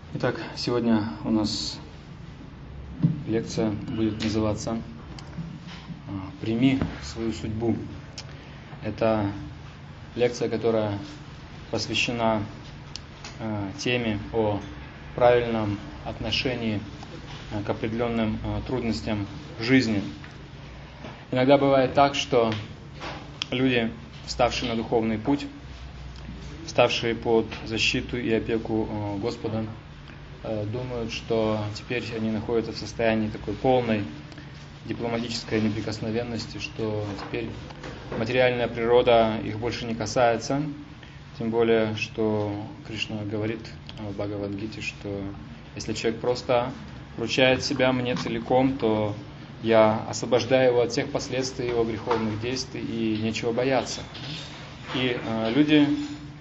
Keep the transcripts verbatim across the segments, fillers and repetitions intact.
Итак, сегодня у нас лекция будет называться «Прими свою судьбу». Это лекция, которая посвящена теме о правильном отношении к определенным трудностям жизни. Иногда бывает так, что люди, вставшие на духовный путь, вставшие под защиту и опеку Господа, думают, что теперь они находятся в состоянии такой полной дипломатической неприкосновенности, что теперь материальная природа их больше не касается. Тем более, что Кришна говорит в Бхагавад-гите, что если человек просто вручает себя мне целиком, то я освобождаю его от всех последствий его греховных действий и нечего бояться. И э, люди,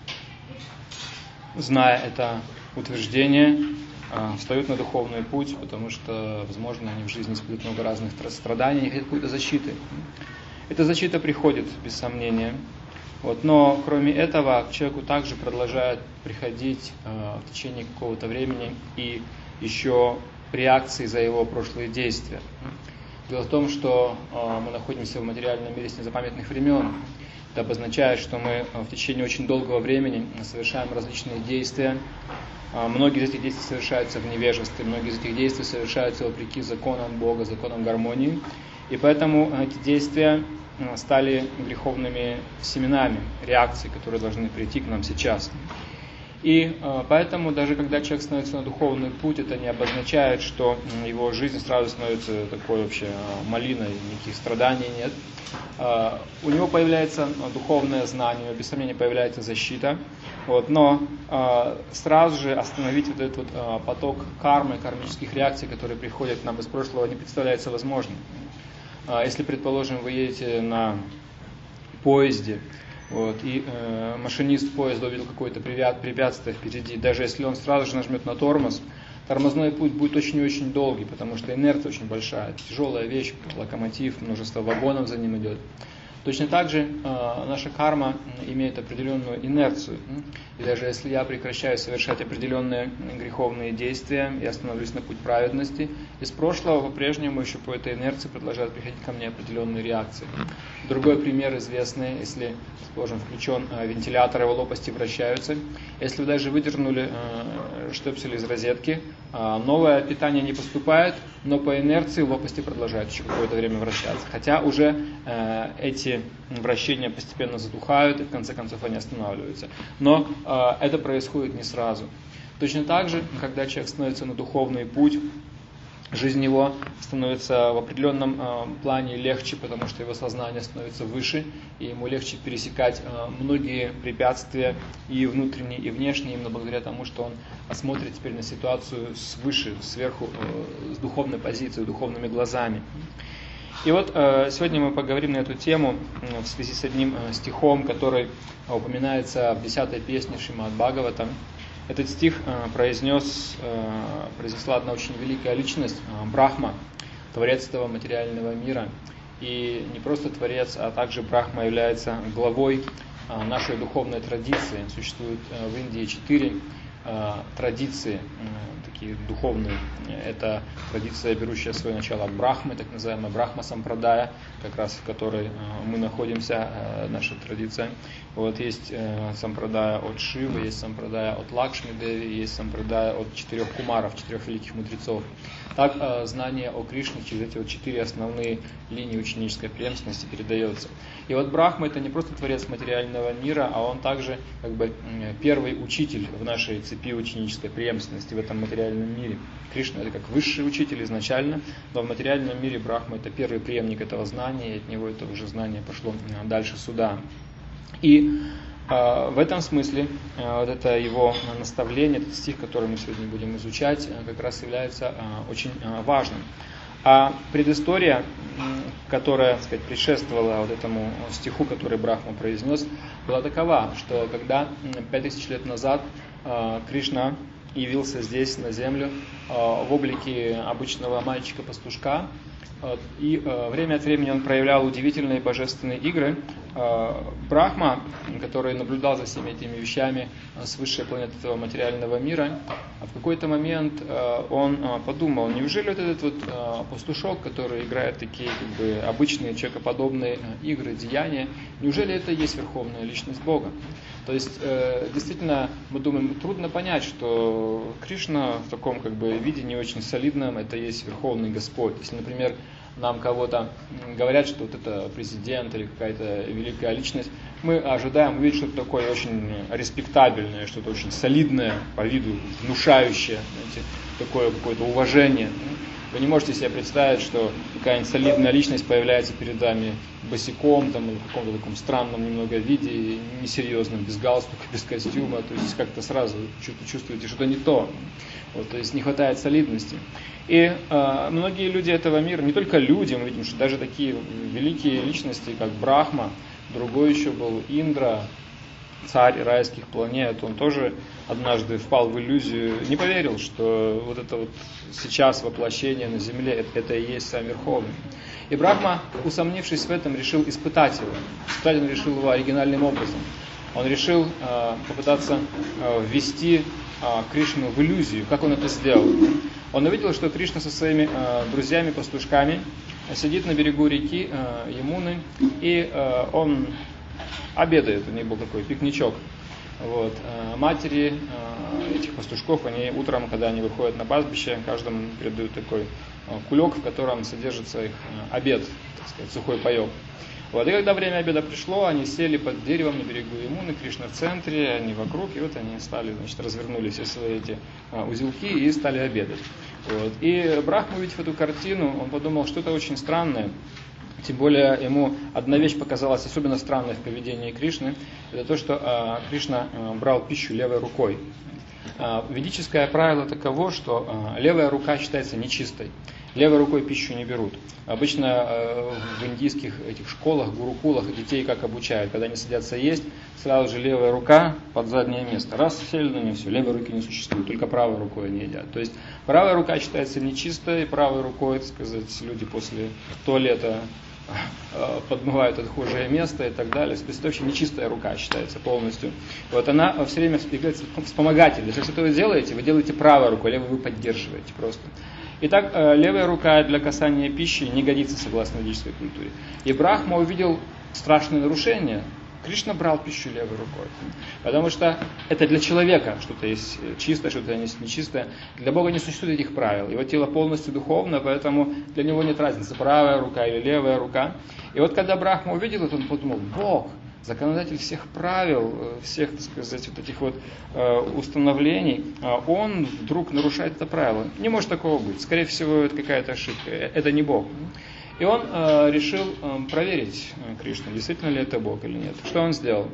зная это утверждение, встают на духовный путь, потому что, возможно, они в жизни испытывают много разных страданий, и хотят какой-то защиты. Эта защита приходит, без сомнения. Вот. Но, кроме этого, к человеку также продолжает приходить э, в течение какого-то времени и еще реакции за его прошлые действия. Дело в том, что э, мы находимся в материальном мире с незапамятных времен. Это обозначает, что мы в течение очень долгого времени совершаем различные действия. Многие из этих действий совершаются в невежестве, многие из этих действий совершаются вопреки законам Бога, законам гармонии. И поэтому эти действия стали греховными семенами, реакций, которые должны прийти к нам сейчас. И поэтому даже когда человек становится на духовный путь, это не обозначает, что его жизнь сразу становится такой вообще малиной, никаких страданий нет. У него появляется духовное знание, без сомнения появляется защита. Вот, но сразу же остановить вот этот вот поток кармы, кармических реакций, которые приходят к нам из прошлого, не представляется возможным. Если, предположим, вы едете на поезде, Вот, и э, машинист поезда увидел какое-то препятствие впереди, даже если он сразу же нажмет на тормоз, тормозной путь будет очень-очень долгий, потому что инерция очень большая, тяжелая вещь, локомотив, множество вагонов за ним идет. Точно так же э, наша карма имеет определенную инерцию. И даже если я прекращаю совершать определенные греховные действия, я становлюсь на путь праведности, из прошлого по-прежнему еще по этой инерции продолжают приходить ко мне определенные реакции. Другой пример известный, если, предположим, включен э, вентилятор, его лопасти вращаются. Если вы даже выдернули э, штепсель из розетки, э, новое питание не поступает, но по инерции лопасти продолжают еще какое-то время вращаться. Хотя уже э, эти вращения постепенно затухают, и в конце концов они останавливаются. Но э, это происходит не сразу. Точно так же, когда человек становится на духовный путь, жизнь его становится в определенном э, плане легче, потому что его сознание становится выше, и ему легче пересекать э, многие препятствия, и внутренние, и внешние, именно благодаря тому, что он смотрит теперь на ситуацию свыше, сверху, э, с духовной позиции, духовными глазами. И вот э, сегодня мы поговорим на эту тему э, в связи с одним э, стихом, который упоминается в десятой песне Шримад Бхагаватам. Этот стих э, произнес, э, произнесла одна очень великая личность, э, Брахма, творец этого материального мира. И не просто творец, а также Брахма является главой э, нашей духовной традиции. Существует э, в Индии четыре э, традиции, э, такие духовные. Это традиция, берущая свое начало от Брахмы, так называемая Брахма-сампрадая, как раз в которой э, мы находимся, э, наша традиция. Вот есть э, сампрадая от Шивы, есть сампрадая от Лакшми-деви, есть сампрадая от четырех кумаров, четырех великих мудрецов. Так э, знание о Кришне через эти вот четыре основные линии ученической преемственности передается. И вот Брахма — это не просто творец материального мира, а он также как бы первый учитель в нашей цепи ученической преемственности в этом материальном мире. Кришна — это как высший учитель изначально, но в материальном мире Брахма — это первый преемник этого знания, и от него это уже знание пошло дальше сюда. И э, в этом смысле э, вот это его наставление, этот стих, который мы сегодня будем изучать, э, как раз является э, очень э, важным. А предыстория, которая, так сказать, предшествовала вот этому стиху, который Брахма произнес, была такова, что когда пять тысяч лет назад э, Кришна явился здесь, на землю, э, в облике обычного мальчика-пастушка, И время от времени он проявлял удивительные божественные игры. Брахма, который наблюдал за всеми этими вещами с высшей планеты этого материального мира, в какой-то момент он подумал, неужели вот этот вот пастушок, который играет такие как бы обычные человекоподобные игры, деяния, неужели это и есть верховная личность Бога? То есть, действительно, мы думаем, трудно понять, что Кришна в таком как бы виде не очень солидном, это есть Верховный Господь. Если, например, нам кого-то говорят, что вот это президент или какая-то великая личность, мы ожидаем увидеть что-то такое очень респектабельное, что-то очень солидное, по виду внушающее, знаете, такое какое-то уважение. Вы не можете себе представить, что какая-нибудь солидная личность появляется перед вами босиком, там, или в каком-то таком странном немного виде, несерьезном, без галстука, без костюма, то есть как-то сразу чувствуете, что-то не то, вот, то есть не хватает солидности. И э, многие люди этого мира, не только люди, мы видим, что даже такие великие личности, как Брахма, другой еще был Индра, царь райских планет, он тоже однажды впал в иллюзию, не поверил, что вот это вот сейчас воплощение на земле, это, это и есть сам Верховный. И Брахма, усомнившись в этом, решил испытать его. Испытать он решил его оригинальным образом. Он решил э, попытаться э, ввести э, Кришну в иллюзию. Как он это сделал? Он увидел, что Кришна со своими э, друзьями-пастушками сидит на берегу реки э, Ямуны, и э, он обедает, у них был такой пикничок. Вот. Матери этих пастушков, они утром, когда они выходят на пастбище, каждому передают такой кулек, в котором содержится их обед, так сказать, сухой паек. Вот. И когда время обеда пришло, они сели под деревом на берегу Ямуны, Кришна в центре, они вокруг, и вот они стали, значит, развернули все свои эти узелки и стали обедать. Вот. И Брахма, увидев эту картину, он подумал, что это очень странное. Тем более ему одна вещь показалась особенно странной в поведении Кришны. Это то, что э, Кришна э, брал пищу левой рукой. Э, ведическое правило таково, что э, левая рука считается нечистой. Левой рукой пищу не берут. Обычно э, в индийских этих школах, гурукулах детей как обучают. Когда они садятся есть, сразу же левая рука под заднее место. Раз сели на нее, все, левой руки не существует, только правой рукой они едят. То есть правая рука считается нечистой, правой рукой, так сказать, люди после туалета подмывают отхожее место и так далее. Это вообще нечистая рука считается полностью. Вот она все время является вспомогательной. Если что вы делаете, вы делаете правой рукой, левой вы поддерживаете просто. Итак, левая рука для касания пищи не годится согласно ведической культуре. И Брахма увидел страшное нарушение. Кришна брал пищу левой рукой, потому что это для человека что-то есть чистое, что-то есть нечистое. Для Бога не существует этих правил. Его тело полностью духовно, поэтому для него нет разницы, правая рука или левая рука. И вот когда Брахма увидел это, он подумал, Бог, законодатель всех правил, всех, так сказать, вот этих вот установлений, он вдруг нарушает это правило. Не может такого быть. Скорее всего, это какая-то ошибка. Это не Бог. И он э, решил э, проверить э, Кришну, действительно ли это Бог или нет. Что он сделал?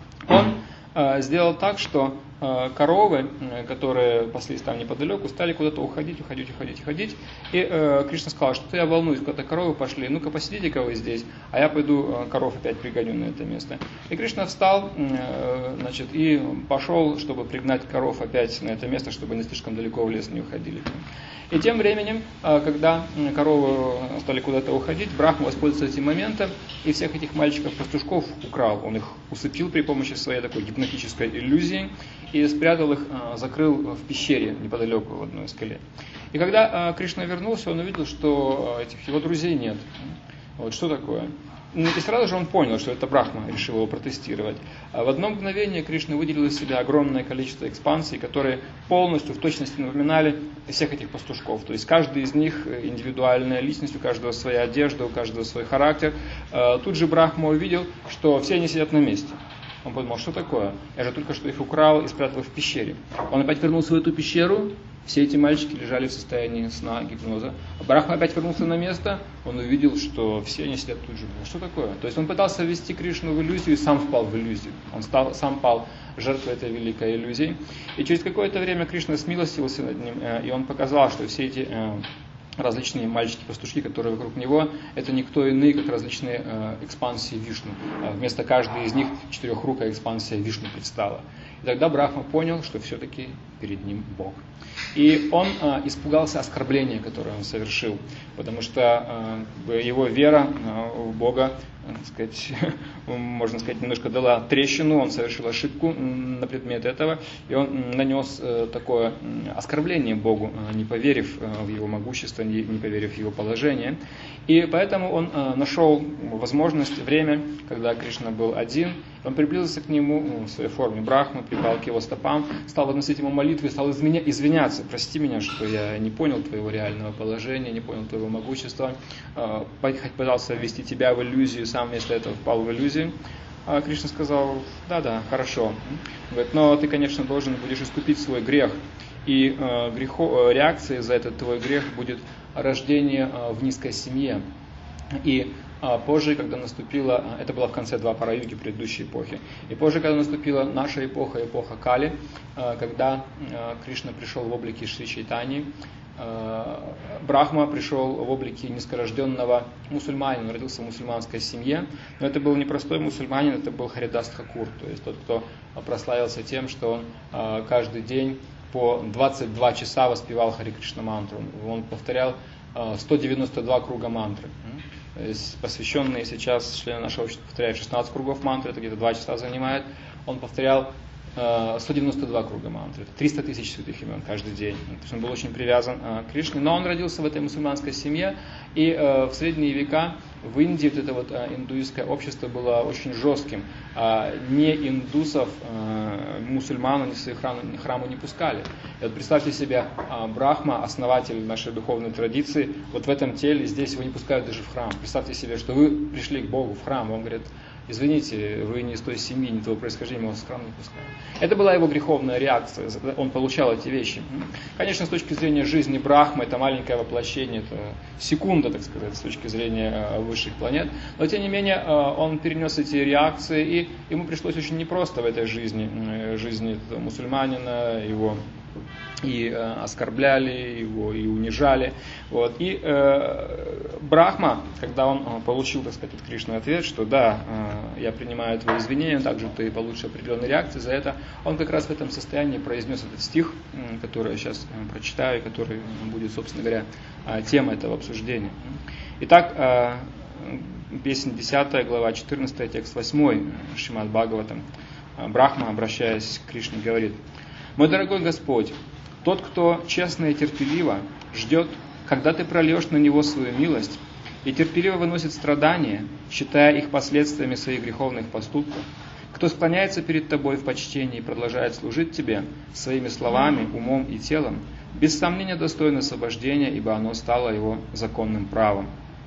Он э, сделал так, что э, коровы, э, которые паслись там неподалеку, стали куда-то уходить, уходить, уходить, уходить. И э, Кришна сказал, что я волнуюсь, куда-то коровы пошли, ну-ка посидите-ка вы здесь, а я пойду э, коров опять пригоню на это место. И Кришна встал, э, значит, и пошел, чтобы пригнать коров опять на это место, чтобы они слишком далеко в лес не уходили. И тем временем, когда коровы стали куда-то уходить, Брахма воспользовался этим моментом и всех этих мальчиков-пастушков украл. Он их усыпил при помощи своей такой гипнотической иллюзии и спрятал их, закрыл в пещере неподалеку в одной скале. И когда Кришна вернулся, он увидел, что этих его друзей нет. Вот что такое? И сразу же он понял, что это Брахма решил его протестировать. В одно мгновение Кришна выделил из себя огромное количество экспансий, которые полностью в точности напоминали всех этих пастушков. То есть каждый из них индивидуальная личность, у каждого своя одежда, у каждого свой характер. Тут же Брахма увидел, что все они сидят на месте. Он подумал, что такое? Я же только что их украл и спрятал в пещере. Он опять вернулся в эту пещеру. Все эти мальчики лежали в состоянии сна, гипноза. А Брахма опять вернулся на место, он увидел, что все они сидят тут же. Что такое? То есть он пытался ввести Кришну в иллюзию и сам впал в иллюзию. Он стал, сам пал жертвой этой великой иллюзии. И через какое-то время Кришна смилостивился над ним, и он показал, что все эти различные мальчики-пастушки, которые вокруг него, это никто иные, как различные э, экспансии Вишну. Вместо каждой из них четырехрукая экспансия Вишну предстала. И тогда Брахма понял, что все-таки перед ним Бог. И он э, испугался оскорбления, которое он совершил, потому что э, его вера э, в Бога, э, так сказать, можно сказать, немножко дала трещину, он совершил ошибку на предмет этого, и он нанес э, такое оскорбление Богу, э, не поверив э, в его могущество, не, не поверив в его положение. И поэтому он э, нашел возможность, время, когда Кришна был один, он приблизился к нему в своей форме Брахмы, припал к его стопам, стал возносить ему молитвы, стал извиняться: прости меня, что я не понял твоего реального положения, не понял твоего могущества, пытался ввести тебя в иллюзию, сам вместо этого впал в иллюзию. А Кришна сказал: да-да, хорошо. Говорит: но ты, конечно, должен будешь искупить свой грех. И э, грехо, реакцией за этот твой грех будет рождение э, в низкой семье. И э, позже, когда наступила, это было в конце Двапара-юги, предыдущей эпохи, и позже, когда наступила наша эпоха, эпоха Кали, э, когда э, Кришна пришел в облике Шри Чайтаньи, э, Брахма пришел в облике низкорожденного мусульманина, он родился в мусульманской семье, но это был не простой мусульманин, это был Харидас Тхакур, то есть тот, кто прославился тем, что он э, каждый день по двадцать два часа воспевал Хари Кришна мантру. Он повторял сто девяносто два круга мантры. Посвященные сейчас члены нашего общества повторяют шестнадцать кругов мантры, это где-то два часа занимает. Он повторял сто девяносто два круга мантры, это триста тысяч святых имен каждый день. То есть он был очень привязан к Кришне, но он родился в этой мусульманской семье, и в средние века в Индии вот это вот индуистское общество было очень жестким. Не индусов, мусульман, ни в свои храмы, храмы не пускали. И вот представьте себе, Брахма, основатель нашей духовной традиции, вот в этом теле, здесь его не пускают даже в храм. Представьте себе, что вы пришли к Богу в храм, он говорит: извините, вы не из той семьи, не того происхождения, мы вас в храм не пускаем. Это была его греховная реакция, он получал эти вещи. Конечно, с точки зрения жизни Брахмы, это маленькое воплощение, это секунда, так сказать, с точки зрения высших планет, но тем не менее он перенес эти реакции, и ему пришлось очень непросто в этой жизни, жизни мусульманина, его и э, оскорбляли его, и унижали. Вот. И э, Брахма, когда он э, получил, так сказать, от Кришны ответ, что да, э, я принимаю твои извинения, также ты получишь определенные реакции за это, он как раз в этом состоянии произнес этот стих, э, который я сейчас э, прочитаю, который будет, собственно говоря, э, темой этого обсуждения. Итак, э, песня десятая, глава четырнадцатая, текст восьмой, Шримад Бхагаватам. Брахма, обращаясь к Кришне, говорит: «Мой дорогой Господь, тот, кто честно и терпеливо ждет, когда ты прольешь на него свою милость, и терпеливо выносит страдания, считая их последствиями своих греховных поступков, кто склоняется перед тобой в почтении и продолжает служить тебе своими словами, умом и телом, без сомнения достоин освобождения, ибо оно стало его законным правом».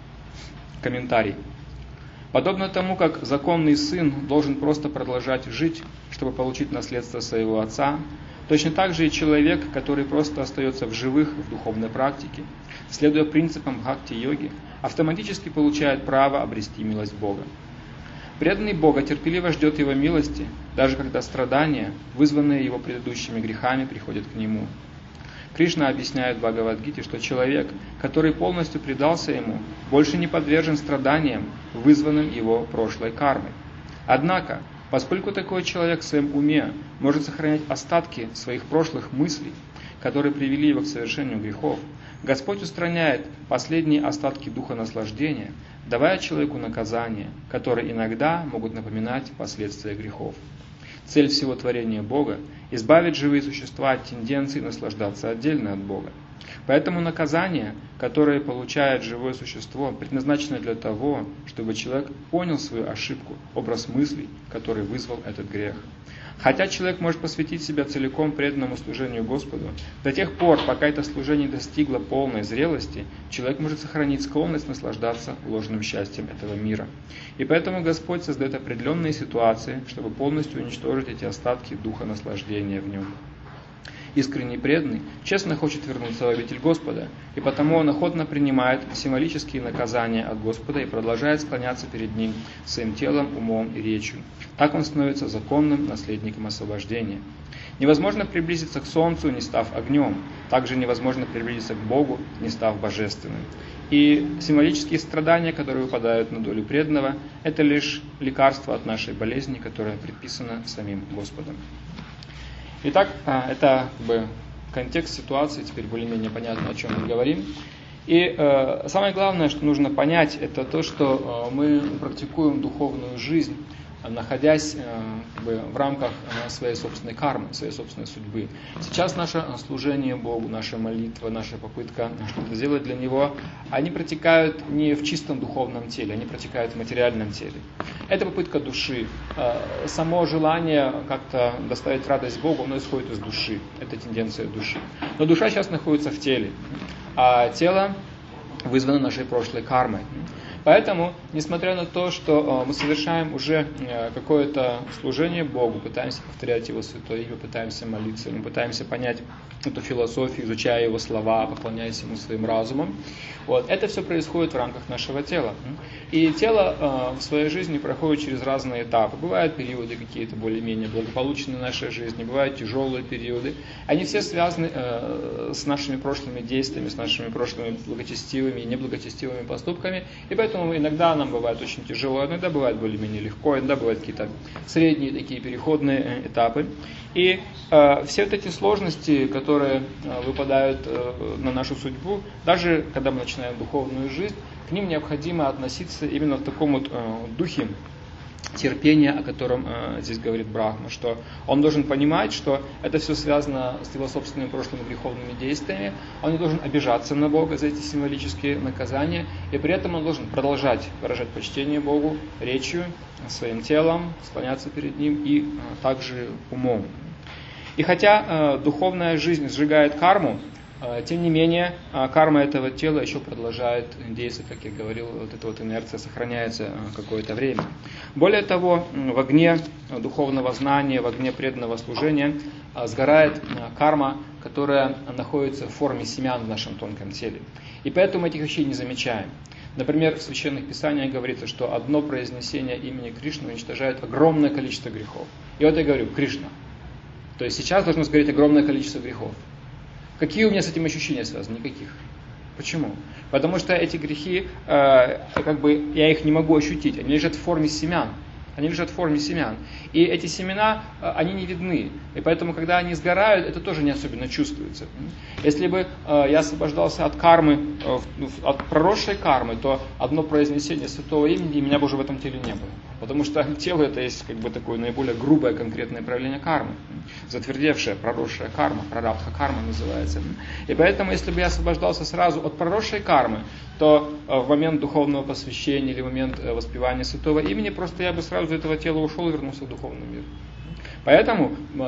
Комментарий. Подобно тому, как законный сын должен просто продолжать жить, чтобы получить наследство своего отца, точно так же и человек, который просто остается в живых в духовной практике, следуя принципам бхакти-йоги, автоматически получает право обрести милость Бога. Преданный Бога терпеливо ждет Его милости, даже когда страдания, вызванные его предыдущими грехами, приходят к нему. Кришна объясняет в Бхагавад-гите, что человек, который полностью предался Ему, больше не подвержен страданиям, вызванным его прошлой кармой. Однако, поскольку такой человек в своем уме может сохранять остатки своих прошлых мыслей, которые привели его к совершению грехов, Господь устраняет последние остатки духа наслаждения, давая человеку наказания, которые иногда могут напоминать последствия грехов. Цель всего творения Бога – избавить живые существа от тенденции наслаждаться отдельно от Бога. Поэтому наказание, которое получает живое существо, предназначено для того, чтобы человек понял свою ошибку, образ мыслей, который вызвал этот грех. Хотя человек может посвятить себя целиком преданному служению Господу, до тех пор, пока это служение достигло полной зрелости, человек может сохранить склонность наслаждаться ложным счастьем этого мира. И поэтому Господь создает определенные ситуации, чтобы полностью уничтожить эти остатки духа наслаждения в нем. Искренний преданный честно хочет вернуться в обитель Господа, и потому он охотно принимает символические наказания от Господа и продолжает склоняться перед Ним своим телом, умом и речью. Так он становится законным наследником освобождения. Невозможно приблизиться к солнцу, не став огнем. Также невозможно приблизиться к Богу, не став божественным. И символические страдания, которые выпадают на долю преданного, это лишь лекарство от нашей болезни, которое предписано самим Господом. Итак, это как бы контекст ситуации, теперь более-менее понятно, о чем мы говорим. И э, самое главное, что нужно понять, это то, что э, мы практикуем духовную жизнь, находясь э, как бы, в рамках э, своей собственной кармы, своей собственной судьбы. Сейчас наше служение Богу, наша молитва, наша попытка что-то сделать для Него, они протекают не в чистом духовном теле, они протекают в материальном теле. Это попытка души. Э, само желание как-то доставить радость Богу, оно исходит из души. Это тенденция души. Но душа сейчас находится в теле, а тело вызвано нашей прошлой кармой. Поэтому, несмотря на то, что мы совершаем уже какое-то служение Богу, пытаемся повторять Его святое имя, пытаемся молиться, мы пытаемся понять эту философию, изучая Его слова, поклоняясь Ему своим разумом, вот, это все происходит в рамках нашего тела. И тело в своей жизни проходит через разные этапы. Бывают периоды какие-то более-менее благополучные в нашей жизни, бывают тяжелые периоды. Они все связаны с нашими прошлыми действиями, с нашими прошлыми благочестивыми и неблагочестивыми поступками. И поэтому иногда нам бывает очень тяжело, иногда бывает более-менее легко, иногда бывают какие-то средние такие переходные этапы. И э, все вот эти сложности, которые э, выпадают э, на нашу судьбу, даже когда мы начинаем духовную жизнь, к ним необходимо относиться именно в таком вот э, духе терпения, о котором э, здесь говорит Брахма, что он должен понимать, что это все связано с его собственными прошлыми греховными действиями, он не должен обижаться на Бога за эти символические наказания, и при этом он должен продолжать выражать почтение Богу речью, своим телом, склоняться перед Ним и э, также умом. И хотя э, духовная жизнь сжигает карму, э, тем не менее э, карма этого тела еще продолжает действовать, как я говорил, вот эта вот инерция сохраняется э, какое-то время. Более того, в огне духовного знания, в огне преданного служения э, сгорает э, карма, которая находится в форме семян в нашем тонком теле. И поэтому мы этих вещей не замечаем. Например, в Священных Писаниях говорится, что одно произнесение имени Кришны уничтожает огромное количество грехов. И вот я говорю, Кришна. То есть сейчас должно сгореть огромное количество грехов. Какие у меня с этим ощущения связаны? Никаких. Почему? Потому что эти грехи, э, как бы я их не могу ощутить. Они лежат в форме семян. Они лежат в форме семян. И эти семена, они не видны. И поэтому, когда они сгорают, это тоже не особенно чувствуется. Если бы я освобождался от кармы, от проросшей кармы, то одно произнесение святого имени, меня бы уже в этом теле не было. Потому что тело это есть как бы такое наиболее грубое конкретное проявление кармы. Затвердевшая, проросшая карма, прарабдха карма называется. И поэтому, если бы я освобождался сразу от проросшей кармы, то в момент духовного посвящения или в момент воспевания святого имени, просто я бы сразу из этого тела ушел и вернулся в духовный мир. Поэтому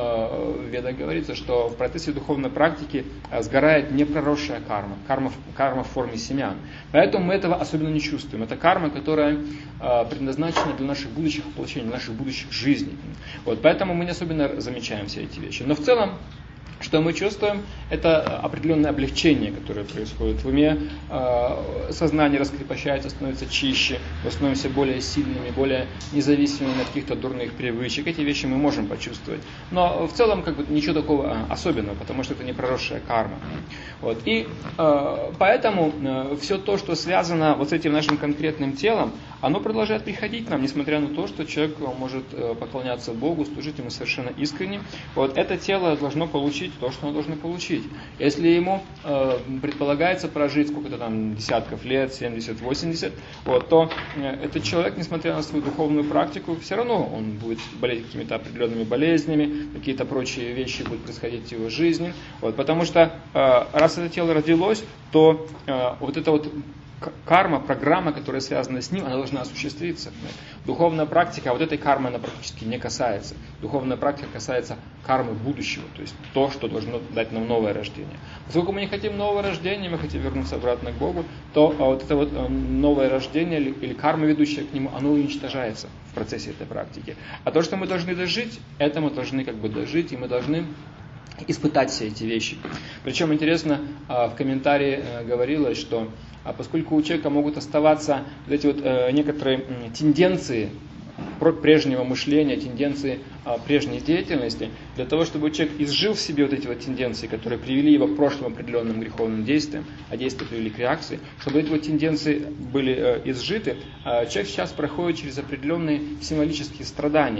в Ведах говорится, что в процессе духовной практики сгорает непроросшая карма, карма, карма в форме семян. Поэтому мы этого особенно не чувствуем. Это карма, которая предназначена для наших будущих воплощений, для наших будущих жизней. Вот, поэтому мы не особенно замечаем все эти вещи. Но в целом, что мы чувствуем, это определенное облегчение, которое происходит в уме. Сознание раскрепощается, становится чище, мы становимся более сильными, более независимыми от каких-то дурных привычек. Эти вещи мы можем почувствовать. Но в целом как бы ничего такого особенного, потому что это не проросшая карма. Вот. И поэтому все то, что связано вот с этим нашим конкретным телом, оно продолжает приходить к нам, несмотря на то, что человек может поклоняться Богу, служить Ему совершенно искренне. Вот это тело должно получить то, что оно должно получить. Если ему э, предполагается прожить сколько-то там десятков лет, семьдесят, восемьдесят, вот, то э, этот человек, несмотря на свою духовную практику, все равно он будет болеть какими-то определенными болезнями, какие-то прочие вещи будут происходить в его жизни. Вот, потому что э, раз это тело родилось, то э, вот это вот карма, программа, которая связана с ним, она должна осуществиться. Духовная практика, вот этой кармы она практически не касается. Духовная практика касается кармы будущего, то есть то, что должно дать нам новое рождение. Поскольку мы не хотим нового рождения, мы хотим вернуться обратно к Богу, то вот это вот новое рождение или карма, ведущая к нему, оно уничтожается в процессе этой практики. А то, что мы должны дожить, это мы должны как бы дожить, и мы должны испытать все эти вещи. Причем интересно, в комментарии говорилось, что поскольку у человека могут оставаться вот эти вот некоторые тенденции прежнего мышления, тенденции прежней деятельности, для того, чтобы человек изжил в себе вот эти вот тенденции, которые привели его к прошлым определенным греховным действиям, а действия привели к реакции, чтобы эти вот тенденции были изжиты, человек сейчас проходит через определенные символические страдания.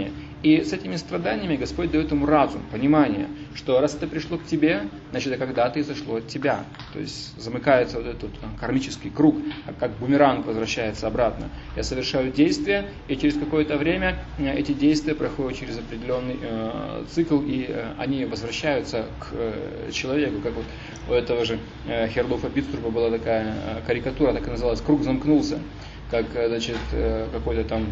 И с этими страданиями Господь дает ему разум, понимание, что раз это пришло к тебе, значит, это когда-то изошло от тебя. То есть замыкается вот этот кармический круг, как бумеранг возвращается обратно. Я совершаю действия, и через какое-то время эти действия проходят через определенный э, цикл, и э, они возвращаются к э, человеку. Как вот у этого же э, Хердофа Битструба была такая э, карикатура, так и называлась «Круг замкнулся». Как, значит, э, какой-то там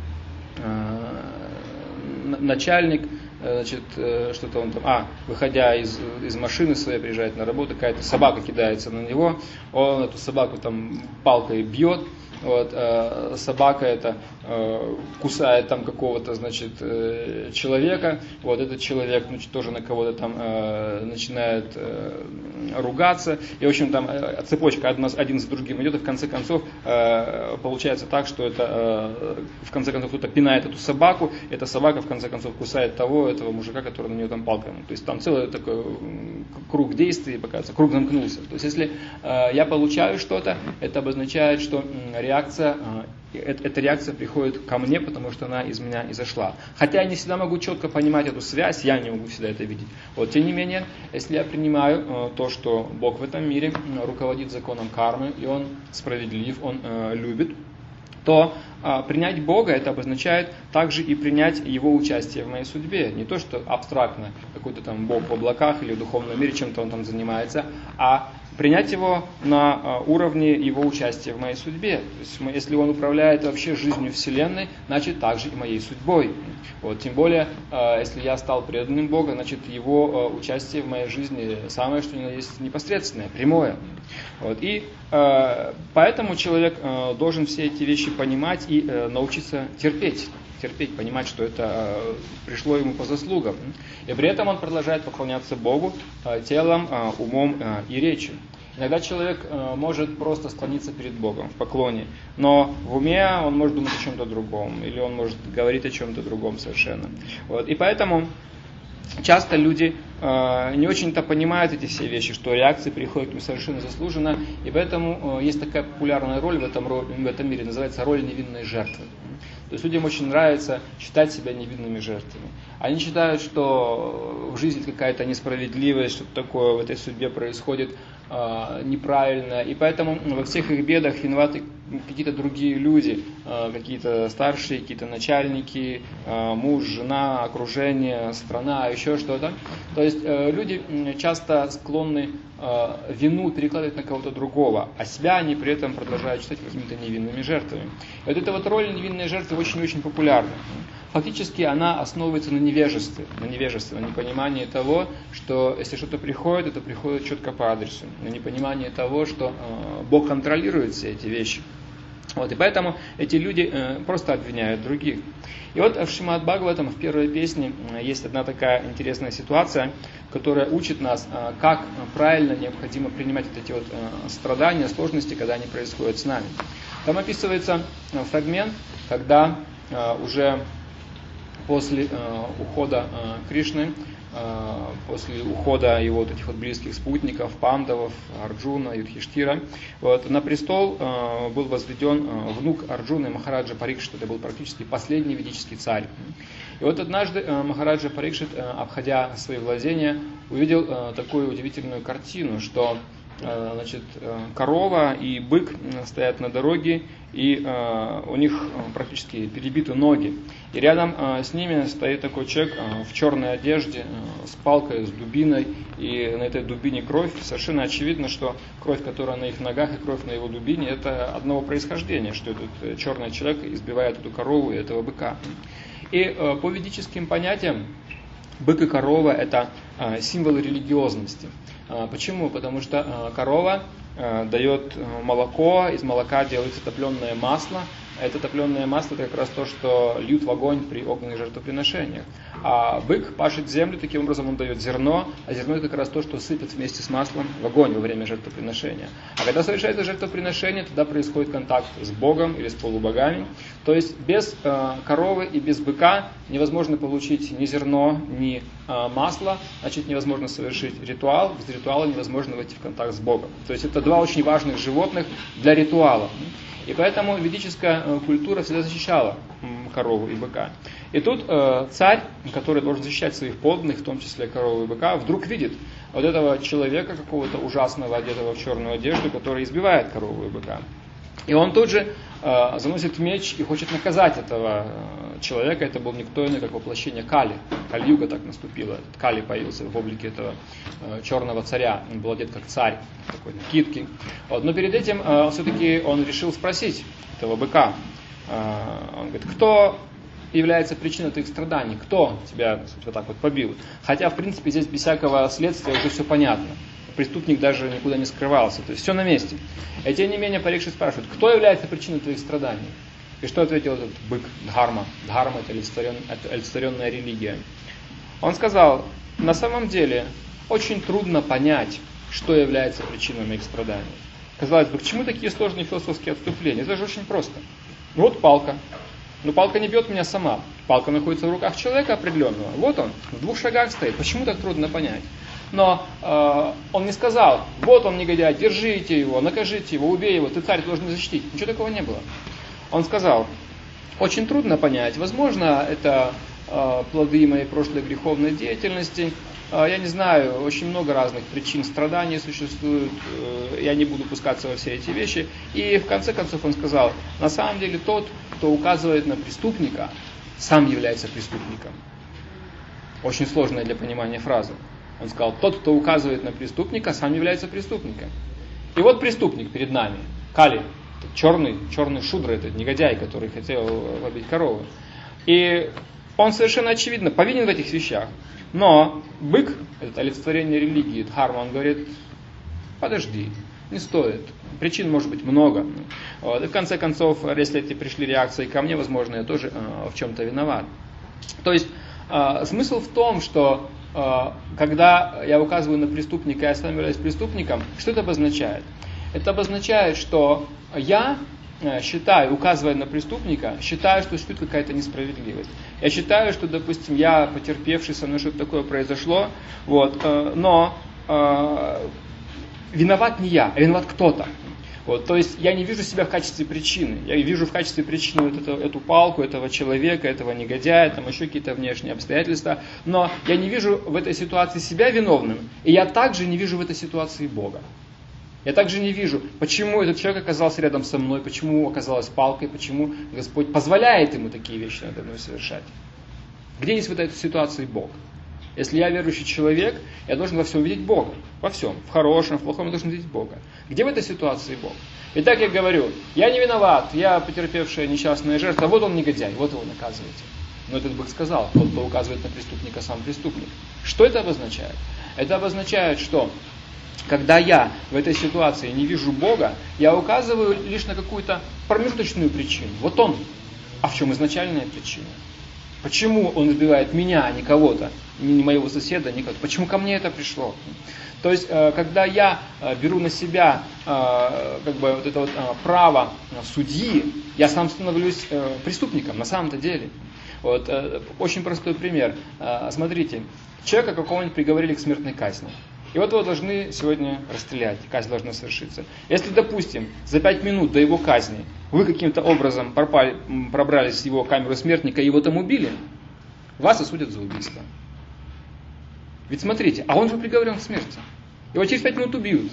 начальник, значит, что-то он там, а, выходя из, из машины своей, приезжает на работу, какая-то собака кидается на него, он эту собаку там палкой бьет, вот, э, собака эта э, кусает там какого-то, значит, э, человека, вот, этот человек, ну, тоже на кого-то там э, начинает э, ругаться, и, в общем, там э, цепочка одна, один за другим идет, и в конце концов э, получается так, что это, э, в конце концов, кто-то пинает эту собаку, эта собака, в конце концов, кусает того, этого мужика, который на нее там палкой, то есть там целый такой круг действий, показывается, круг замкнулся. То есть, если э, я получаю что-то, это обозначает, что э, реакция, э, э, эта реакция приходит ко мне, потому что она из меня изошла. Хотя я не всегда могу четко понимать эту связь, я не могу всегда это видеть. Вот, тем не менее, если я принимаю э, то, что Бог в этом мире э, руководит законом кармы, и Он справедлив, Он э, любит, то а, принять Бога, это обозначает также и принять Его участие в моей судьбе. Не то, что абстрактно какой-то там Бог в облаках или в духовном мире, чем-то Он там занимается, а принять Его на а, уровне Его участия в моей судьбе. То есть, если Он управляет вообще жизнью Вселенной, значит также и моей судьбой. Вот, тем более, а, если я стал преданным Бога, значит Его а, участие в моей жизни самое, что ни на есть, непосредственное, прямое. Вот, и а, поэтому человек а, должен все эти вещи понимать и а, научиться терпеть. терпеть, понимать, что это э, пришло ему по заслугам. И при этом он продолжает поклоняться Богу э, телом, э, умом э, и речью. Иногда человек э, может просто склониться перед Богом в поклоне, но в уме он может думать о чем-то другом, или он может говорить о чем-то другом совершенно. Вот. И поэтому часто люди э, не очень-то понимают эти все вещи, что реакции приходят к ним совершенно заслуженно, и поэтому э, есть такая популярная роль в этом, в этом мире, называется роль невинной жертвы. То есть людям очень нравится считать себя невинными жертвами. Они считают, что в жизни какая-то несправедливость, что-то такое в этой судьбе происходит э, неправильно, и поэтому во всех их бедах виноваты какие-то другие люди, э, какие-то старшие, какие-то начальники, э, муж, жена, окружение, страна, еще что-то. То есть э, люди часто склонны э, вину перекладывать на кого-то другого, а себя они при этом продолжают считать какими-то невинными жертвами. И вот эта вот роль невинной жертвы очень-очень популярна. Фактически она основывается на невежестве, на невежестве, на непонимании того, что если что-то приходит, это приходит четко по адресу, на непонимании того, что э, Бог контролирует все эти вещи. Вот, и поэтому эти люди э, просто обвиняют других. И вот в Шримад Бхагаватам, в первой песне, э, есть одна такая интересная ситуация, которая учит нас, э, как правильно необходимо принимать вот эти вот э, страдания, сложности, когда они происходят с нами. Там описывается э, фрагмент, когда э, уже после э, ухода э, Кришны, э, после ухода его вот этих вот близких спутников, Пандавов, Арджуна, Юдхиштира, вот, на престол э, был возведен э, внук Арджуны, Махараджа Парикшит. Это был практически последний ведический царь. И вот однажды э, Махараджа Парикшит, э, обходя свои владения, увидел э, такую удивительную картину, что э, значит, э, корова и бык стоят на дороге, и э, у них практически перебиты ноги. И рядом э, с ними стоит такой человек э, в черной одежде, э, с палкой, с дубиной, и на этой дубине кровь. Совершенно очевидно, что кровь, которая на их ногах, и кровь на его дубине, это одного происхождения, что этот э, черный человек избивает эту корову и этого быка. И э, по ведическим понятиям, бык и корова – это э, символы религиозности. Э, почему? Потому что э, корова э, дает молоко, из молока делается топленое масло. Это топленое масло – это как раз то, что льют в огонь при огненных жертвоприношениях. А бык пашет землю, таким образом он дает зерно, а зерно – это как раз то, что сыпят вместе с маслом в огонь во время жертвоприношения. А когда совершается жертвоприношение, тогда происходит контакт с Богом или с полубогами. То есть без э, коровы и без быка невозможно получить ни зерно, ни э, масло, значит невозможно совершить ритуал, без ритуала невозможно войти в контакт с Богом. То есть это два очень важных животных для ритуала. И поэтому ведическая культура всегда защищала корову и быка. И тут э, царь, который должен защищать своих подданных, в том числе корову и быка, вдруг видит вот этого человека какого-то ужасного, одетого в черную одежду, который избивает корову и быка. И он тут же э, заносит меч и хочет наказать этого э, человека. Это был никто иной, как воплощение Кали. Кали-юга так наступила. Кали появился в облике этого э, черного царя. Он был одет как царь, такой накидки. Вот. Но перед этим э, все-таки он решил спросить этого быка. Э, он говорит, кто является причиной твоих страданий? Кто тебя вот так вот побил? Хотя, в принципе, здесь без всякого следствия уже все понятно. Преступник даже никуда не скрывался. То есть все на месте. И тем не менее, парикши спрашивают, кто является причиной твоих страданий? И что ответил этот бык Дхарма? Дхарма – это олицетворенная религия. Он сказал, на самом деле, очень трудно понять, что является причиной моих страданий. Казалось бы, к чему такие сложные философские отступления? Это же очень просто. Вот палка. Но палка не бьет меня сама. Палка находится в руках человека определенного. Вот он, в двух шагах стоит. Почему так трудно понять? Но э, он не сказал, вот он негодяй, держите его, накажите его, убей его, ты царь должен защитить. Ничего такого не было. Он сказал, очень трудно понять, возможно, это э, плоды моей прошлой греховной деятельности. Э, я не знаю, очень много разных причин страданий существует, э, я не буду пускаться во все эти вещи. И в конце концов он сказал, на самом деле тот, кто указывает на преступника, сам является преступником. Очень сложная для понимания фраза. Он сказал, тот, кто указывает на преступника, сам является преступником. И вот преступник перед нами, Кали, черный, черный шудра, этот негодяй, который хотел побить корову. И он совершенно очевидно повинен в этих вещах. Но бык, это олицетворение религии, Дхарма, он говорит, подожди, не стоит. Причин может быть много. Вот. И в конце концов, если эти пришли реакции ко мне, возможно, я тоже э, в чем-то виноват. То есть э, смысл в том, что когда я указываю на преступника, я сам являюсь преступником, что это обозначает? Это обозначает, что я считаю, указывая на преступника, считаю, что существует какая-то несправедливость. Я считаю, что, допустим, я потерпевший, со мной что-то такое произошло, вот, но э, виноват не я, а виноват кто-то. Вот, то есть я не вижу себя в качестве причины. Я вижу в качестве причины вот эту, эту палку, этого человека, этого негодяя, там еще какие-то внешние обстоятельства. Но я не вижу в этой ситуации себя виновным. И я также не вижу в этой ситуации Бога. Я также не вижу, почему этот человек оказался рядом со мной, почему оказалась палкой, почему Господь позволяет ему такие вещи надо мной совершать. Где есть в этой ситуации Бог? Если я верующий человек, я должен во всем видеть Бога. Во всем. В хорошем, в плохом я должен видеть Бога. Где в этой ситуации Бог? Итак, я говорю, я не виноват, я потерпевшая несчастная жертва, вот он негодяй, вот его наказывайте. Но этот бык сказал, тот, кто указывает на преступника, сам преступник. Что это обозначает? Это обозначает, что когда я в этой ситуации не вижу Бога, я указываю лишь на какую-то промежуточную причину. Вот он. А в чем изначальная причина? Почему он избивает меня, а не кого-то, не моего соседа, не кого-то? Почему ко мне это пришло? То есть, когда я беру на себя как бы, вот это вот право судьи, я сам становлюсь преступником на самом-то деле. Вот, очень простой пример. Смотрите, человека какого-нибудь приговорили к смертной казни. И вот его должны сегодня расстрелять, казнь должна совершиться. Если, допустим, за пять минут до его казни вы каким-то образом пропали, пробрались в его камеру смертника и его там убили, вас осудят за убийство. Ведь смотрите, а он же приговорен к смерти. Его через пять минут убьют.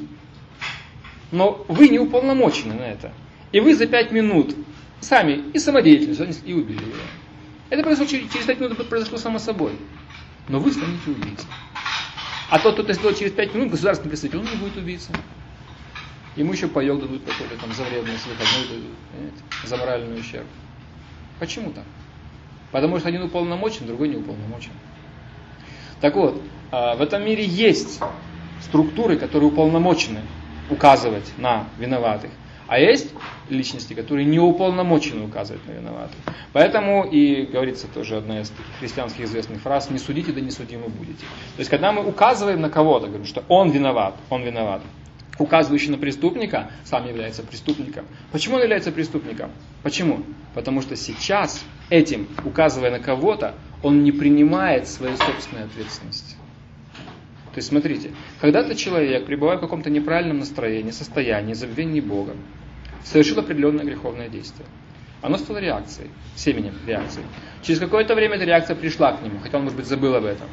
Но вы не уполномочены на это. И вы за пять минут сами и самодеятельно и убили его. Это произошло через пять минут, произошло само собой. Но вы станете убийцей. А тот, кто это сделал через пять минут, государственный представитель, он не будет убийцей. Ему еще паёк дадут какой-то там за вредность, выходной дадут, понимаете, за моральный ущерб. Почему так? Потому что один уполномочен, другой не уполномочен. Так вот, в этом мире есть структуры, которые уполномочены указывать на виноватых. А есть личности, которые не уполномочены указывать на виноватых. Поэтому и говорится тоже одна из таких христианских известных фраз: не судите, да не судимы будете. То есть, когда мы указываем на кого-то, говорим, что он виноват, он виноват, указывающий на преступника сам является преступником. Почему он является преступником? Почему? Потому что сейчас этим, указывая на кого-то, он не принимает своей собственной ответственности. То есть, смотрите, когда-то человек, пребывая в каком-то неправильном настроении, состоянии, забвении Бога, совершил определенное греховное действие. Оно стало реакцией, семенем реакции. Через какое-то время эта реакция пришла к нему, хотя он, может быть, забыл об этом.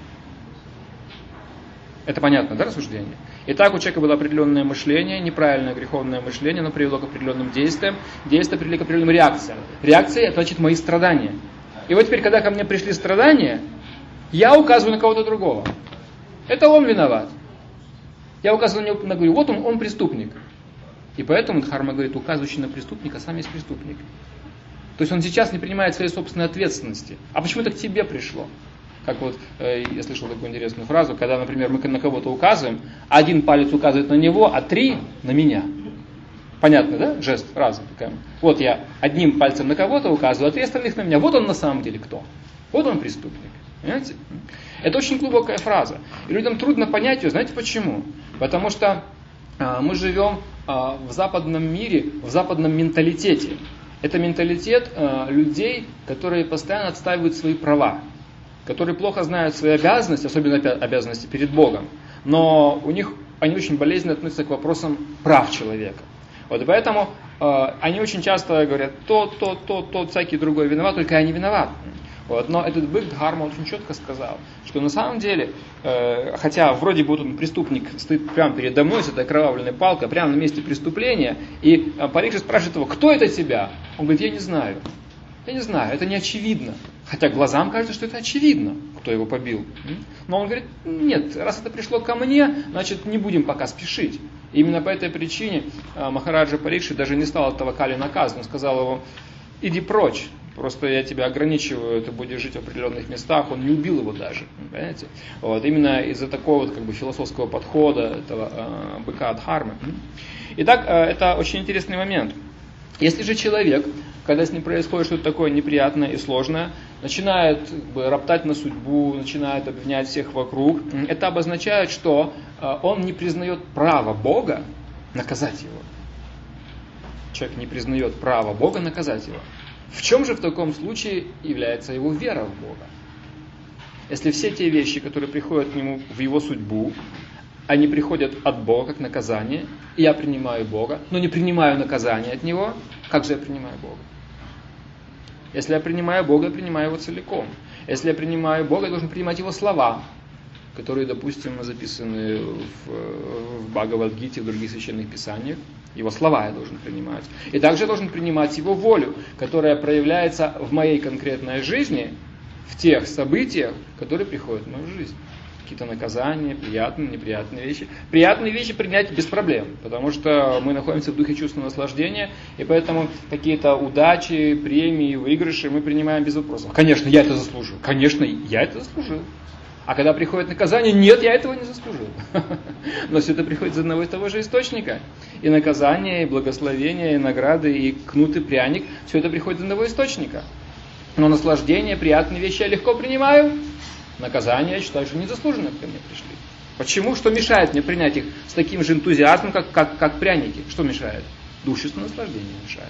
Это понятно, да, рассуждение? Итак, у человека было определенное мышление, неправильное греховное мышление, оно привело к определенным действиям, действия привели к определенным реакциям. Реакция – это значит мои страдания. И вот теперь, когда ко мне пришли страдания, я указываю на кого-то другого. Это он виноват. Я указываю на него, говорю, вот он, он преступник. И поэтому Дхарма говорит, указывающий на преступника сам есть преступник. То есть он сейчас не принимает своей собственной ответственности. А почему это к тебе пришло? Как вот, э, я слышал такую интересную фразу, когда, например, мы на кого-то указываем, один палец указывает на него, а три на меня. Понятно, да? Жест, фраза такая. Вот я одним пальцем на кого-то указываю, а три остальных на меня. Вот он на самом деле кто? Вот он преступник. Понимаете? Это очень глубокая фраза. И людям трудно понять ее. Знаете почему? Потому что э, мы живем э, в западном мире, в западном менталитете. Это менталитет э, людей, которые постоянно отстаивают свои права, которые плохо знают свои обязанности, особенно обязанности перед Богом, но у них они очень болезненно относятся к вопросам прав человека. Вот и поэтому э, они очень часто говорят, тот, тот, тот, тот, всякий другой виноват, только я не виноват. Вот, но этот бык Дхарма очень четко сказал, что на самом деле, э, хотя вроде бы тут преступник стоит прямо передо мной с этой окровавленной палкой, прямо на месте преступления, и э, Парикшит спрашивает его, кто это тебя? Он говорит, я не знаю. Я не знаю, это не очевидно. Хотя глазам кажется, что это очевидно, кто его побил. Но он говорит, нет, раз это пришло ко мне, значит не будем пока спешить. И именно по этой причине э, Махараджа Парикшит даже не стал этого Кали наказан. Он сказал ему, иди прочь. Просто я тебя ограничиваю, ты будешь жить в определенных местах. Он не убил его даже, понимаете? Вот, именно из-за такого вот, как бы, философского подхода этого э, быка Дхармы. Итак, э, это очень интересный момент. Если же человек, когда с ним происходит что-то такое неприятное и сложное, начинает как бы, роптать на судьбу, начинает обвинять всех вокруг, это обозначает, что э, он не признает право Бога наказать его. Человек не признает право Бога наказать его. В чем же в таком случае является его вера в Бога? Если все те вещи, которые приходят к нему в его судьбу, они приходят от Бога как наказание, и я принимаю Бога, но не принимаю наказание от Него, как же я принимаю Бога? Если я принимаю Бога, я принимаю Его целиком. Если я принимаю Бога, я должен принимать Его слова, которые, допустим, записаны в, в Бхагавад-гите, в других священных писаниях. Его слова я должен принимать. И также я должен принимать Его волю, которая проявляется в моей конкретной жизни, в тех событиях, которые приходят в мою жизнь. Какие-то наказания, приятные, неприятные вещи. Приятные вещи принять без проблем, потому что мы находимся в духе чувственного наслаждения, и поэтому какие-то удачи, премии, выигрыши мы принимаем без вопросов. Конечно, я это заслужил. Конечно, я это заслужил. А когда приходит наказание, нет, я этого не заслужил. Но все это приходит из одного и того же источника. И наказание, и благословение, и награды, и кнут, и пряник, все это приходит из одного источника. Но наслаждение, приятные вещи я легко принимаю. Наказание, я считаю, что незаслуженно ко мне пришли. Почему? Что мешает мне принять их с таким же энтузиазмом, как, как, как пряники? Что мешает? Душевное наслаждение мешает.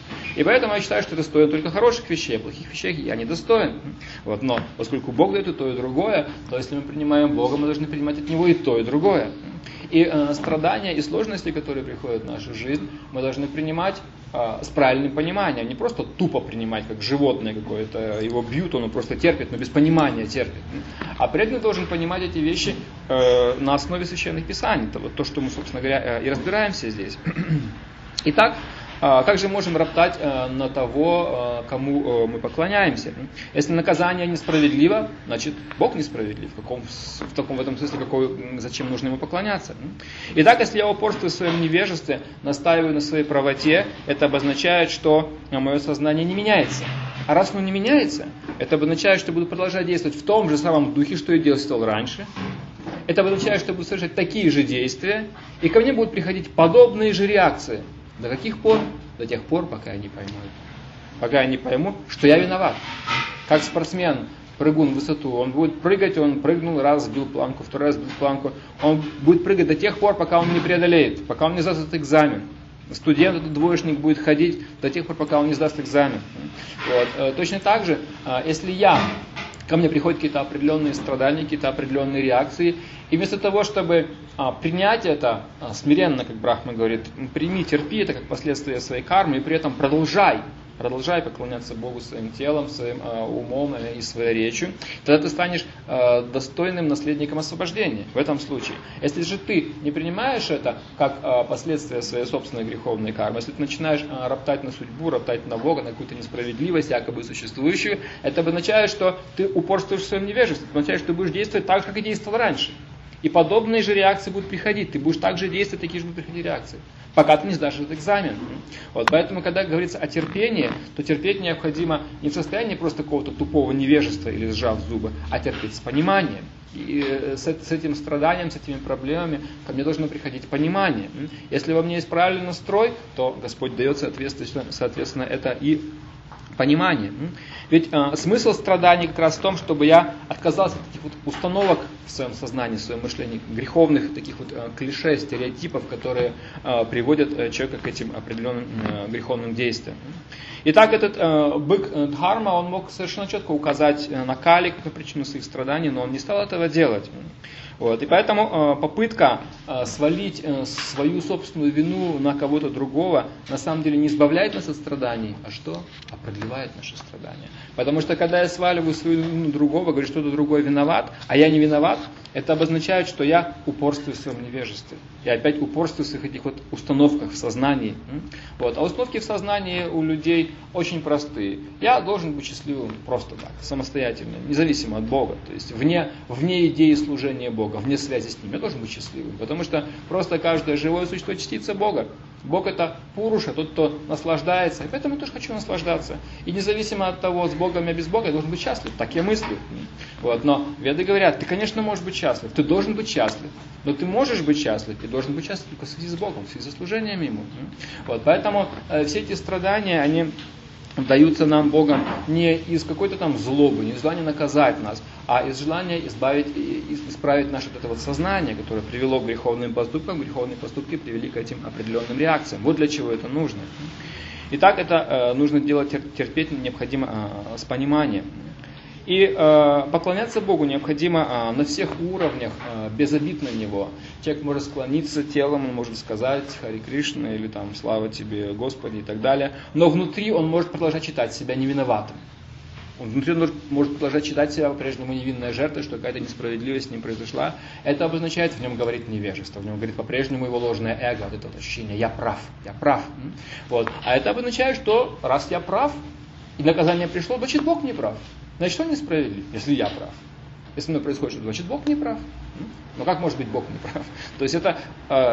И поэтому я считаю, что это стоит только хороших вещей, а плохих вещей я не достоин. Вот, но поскольку Бог дает и то, и другое, то если мы принимаем Бога, мы должны принимать от Него и то, и другое. И э, страдания и сложности, которые приходят в нашу жизнь, мы должны принимать э, с правильным пониманием. Не просто тупо принимать, как животное какое-то, его бьют, он просто терпит, но без понимания терпит. А преданный должен понимать эти вещи э, на основе священных писаний. Это вот то, что мы, собственно говоря, э, и разбираемся здесь. Итак, как же можем роптать на того, кому мы поклоняемся? Если наказание несправедливо, значит Бог несправедлив. В, каком, в таком в этом смысле, какой, зачем нужно ему поклоняться? Итак, если я упорствую в своем невежестве, настаиваю на своей правоте, это обозначает, что мое сознание не меняется. А раз оно не меняется, это обозначает, что я буду продолжать действовать в том же самом духе, что я действовал раньше. Это обозначает, что я буду совершать такие же действия, и ко мне будут приходить подобные же реакции. До каких пор? До тех пор, пока я не пойму. Пока я не пойму, что я виноват. Как спортсмен, прыгун в высоту, он будет прыгать, он прыгнул, раз сбил планку, второй раз сбил планку. Он будет прыгать до тех пор, пока он не преодолеет, пока он не сдаст этот экзамен. Студент, этот двоечник, будет ходить до тех пор, пока он не сдаст экзамен. Вот. Точно так же, если я ко мне приходят какие-то определенные страдания, какие-то определенные реакции. И вместо того, чтобы а, принять это а, смиренно, как Брахма говорит, прими, терпи это как последствие своей кармы, и при этом продолжай, продолжай поклоняться Богу своим телом, своим а, умом и своей речью, тогда ты станешь а, достойным наследником освобождения в этом случае. Если же ты не принимаешь это как а, последствие своей собственной греховной кармы, если ты начинаешь а, роптать на судьбу, роптать на Бога, на какую-то несправедливость, якобы существующую, это означает, что ты упорствуешь в своем невежестве, это означает, что ты будешь действовать так же, как и действовал раньше. И подобные же реакции будут приходить. Ты будешь так же действовать, такие же будут приходить реакции. Пока ты не сдашь этот экзамен. Вот, поэтому, когда говорится о терпении, то терпеть необходимо не в состоянии просто какого-то тупого невежества или сжав зубы, а терпеть с пониманием. И с, с этим страданием, с этими проблемами ко мне должно приходить понимание. Если во мне есть правильный настрой, то Господь дает, соответственно, соответственно это и понимание. Ведь э, смысл страданий как раз в том, чтобы я отказался от таких вот установок в своем сознании, в своем мышлении, греховных таких вот э, клише, стереотипов, которые э, приводят э, человека к этим определенным э, греховным действиям. Итак, этот э, бык э, Дхарма, он мог совершенно четко указать э, на Кали как причину своих страданий, но он не стал этого делать. Вот. И поэтому э, попытка э, свалить э, свою собственную вину на кого-то другого, на самом деле не избавляет нас от страданий, а что? А продлевает наши страдания. Потому что когда я сваливаю свою вину на другого, говорю, что кто-то другой виноват, а я не виноват, это обозначает, что я упорствую в своем невежестве. Я опять упорствую в своих этих вот установках в сознании. Вот. А установки в сознании у людей очень простые. Я должен быть счастливым просто так, самостоятельно, независимо от Бога. То есть вне, вне идеи служения Бога, вне связи с Ним. Я должен быть счастливым. Потому что просто каждое живое существо частица Бога. Бог это Пуруша, тот, кто наслаждается. И поэтому я тоже хочу наслаждаться. И независимо от того, с Богом я без Бога, я должен быть счастлив. Так я мыслю. Вот. Но веды говорят, ты, конечно, можешь быть счастлив. Ты должен быть счастлив. Но ты можешь быть счастлив. И должен быть счастлив только в связи с Богом, в связи с служением Ему. Вот. Поэтому э, все эти страдания, они даются нам Богом не из какой-то там злобы, не из желания наказать нас, а из желания избавить, исправить наше вот это вот сознание, которое привело к греховным поступкам. Греховные поступки привели к этим определенным реакциям. Вот для чего это нужно. Итак, это э, нужно делать, терпеть необходимо э, с пониманием. И э, поклоняться Богу необходимо э, на всех уровнях, э, без обид на Него. Человек может склониться телом, он может сказать Хари Кришна или там слава тебе, Господи и так далее. Но внутри он может продолжать считать себя невиноватым. Он внутри он может продолжать считать себя по-прежнему невинной жертвой, что какая-то несправедливость с ним произошла. Это обозначает, в нем говорит невежество, в нем говорит по-прежнему его ложное эго, вот это вот ощущение «я прав, я прав». Вот. А это обозначает, что раз я прав, и наказание пришло, значит Бог не прав. Значит, он несправедлив, если я прав. Если оно происходит, значит Бог не прав. Но как может быть Бог не прав? То есть это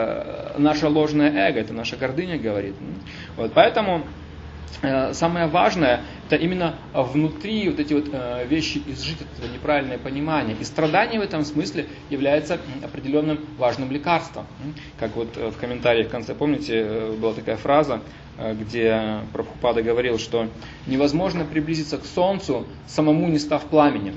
э, наше ложное эго, это наша гордыня говорит. Вот, поэтому э, самое важное, это именно внутри вот эти вот э, вещи изжить, это неправильное понимание. И страдание в этом смысле является определенным важным лекарством. Как вот в комментариях в конце, помните, была такая фраза, где Прабхупада говорил, что невозможно приблизиться к солнцу, самому не став пламенем.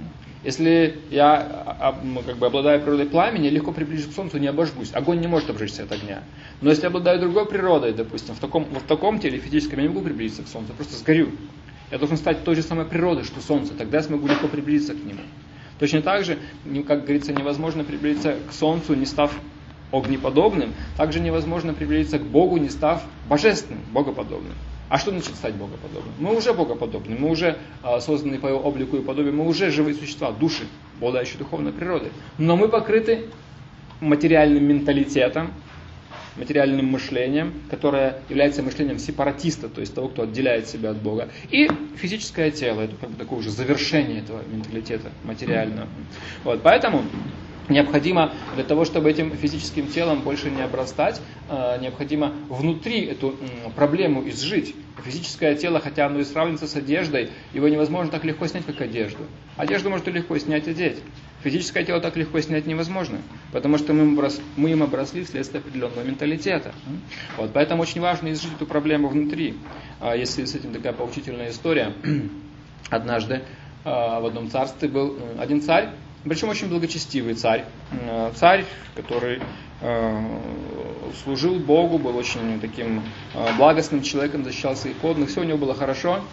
Если я как бы обладаю природой пламени, я легко приближусь к солнцу, не обожгусь. Огонь не может обжечься от огня. Но если я обладаю другой природой, допустим, в таком, в таком теле физическом, я не могу приблизиться к солнцу, я просто сгорю. Я должен стать той же самой природой, что солнце, тогда я смогу легко приблизиться к нему. Точно так же, как говорится, невозможно приблизиться к солнцу, не став огнеподобным, также невозможно приблизиться к Богу, не став божественным, богоподобным. А что значит стать богоподобным? Мы уже богоподобны, мы уже а, созданы по его облику и подобию, мы уже живые существа, души, обладающие духовной природой. Но мы покрыты материальным менталитетом, материальным мышлением, которое является мышлением сепаратиста, то есть того, кто отделяет себя от Бога. И физическое тело, это как бы такое уже завершение этого менталитета материального. Вот, поэтому необходимо, для того, чтобы этим физическим телом больше не обрастать, необходимо внутри эту проблему изжить. Физическое тело, хотя оно и сравнится с одеждой, его невозможно так легко снять, как одежду. Одежду можно легко снять и одеть. Физическое тело так легко снять невозможно, потому что мы, мы им обросли вследствие определенного менталитета. Вот, поэтому очень важно изжить эту проблему внутри. Если с этим такая поучительная история, однажды в одном царстве был один царь, причем очень благочестивый царь. Царь, который э, служил Богу, был очень таким э, благостным человеком, защищал своих подданных, все у него было хорошо.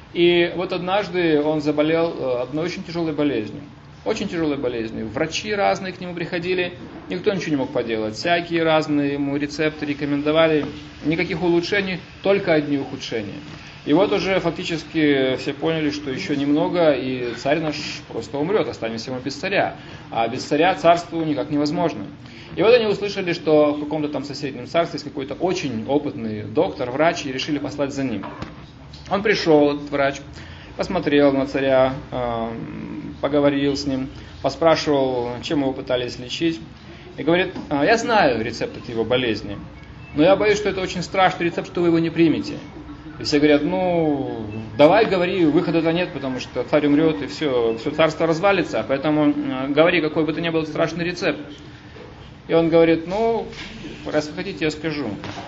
И вот однажды он заболел одной очень тяжелой болезнью. Очень тяжелой болезнью. Врачи разные к нему приходили, никто ничего не мог поделать. Всякие разные ему рецепты рекомендовали. Никаких улучшений, только одни ухудшения. И вот уже фактически все поняли, что еще немного, и царь наш просто умрет, останемся мы без царя. А без царя царству никак невозможно. И вот они услышали, что в каком-то там соседнем царстве есть какой-то очень опытный доктор, врач, и решили послать за ним. Он пришел, этот врач, посмотрел на царя, поговорил с ним, поспрашивал, чем его пытались лечить. И говорит: я знаю рецепт от его болезни, но я боюсь, что это очень страшный рецепт, что вы его не примете. И все говорят: ну, давай говори, выхода-то нет, потому что царь умрет, и все, все царство развалится, поэтому говори, какой бы то ни был страшный рецепт. И он говорит: ну, раз вы хотите, я скажу.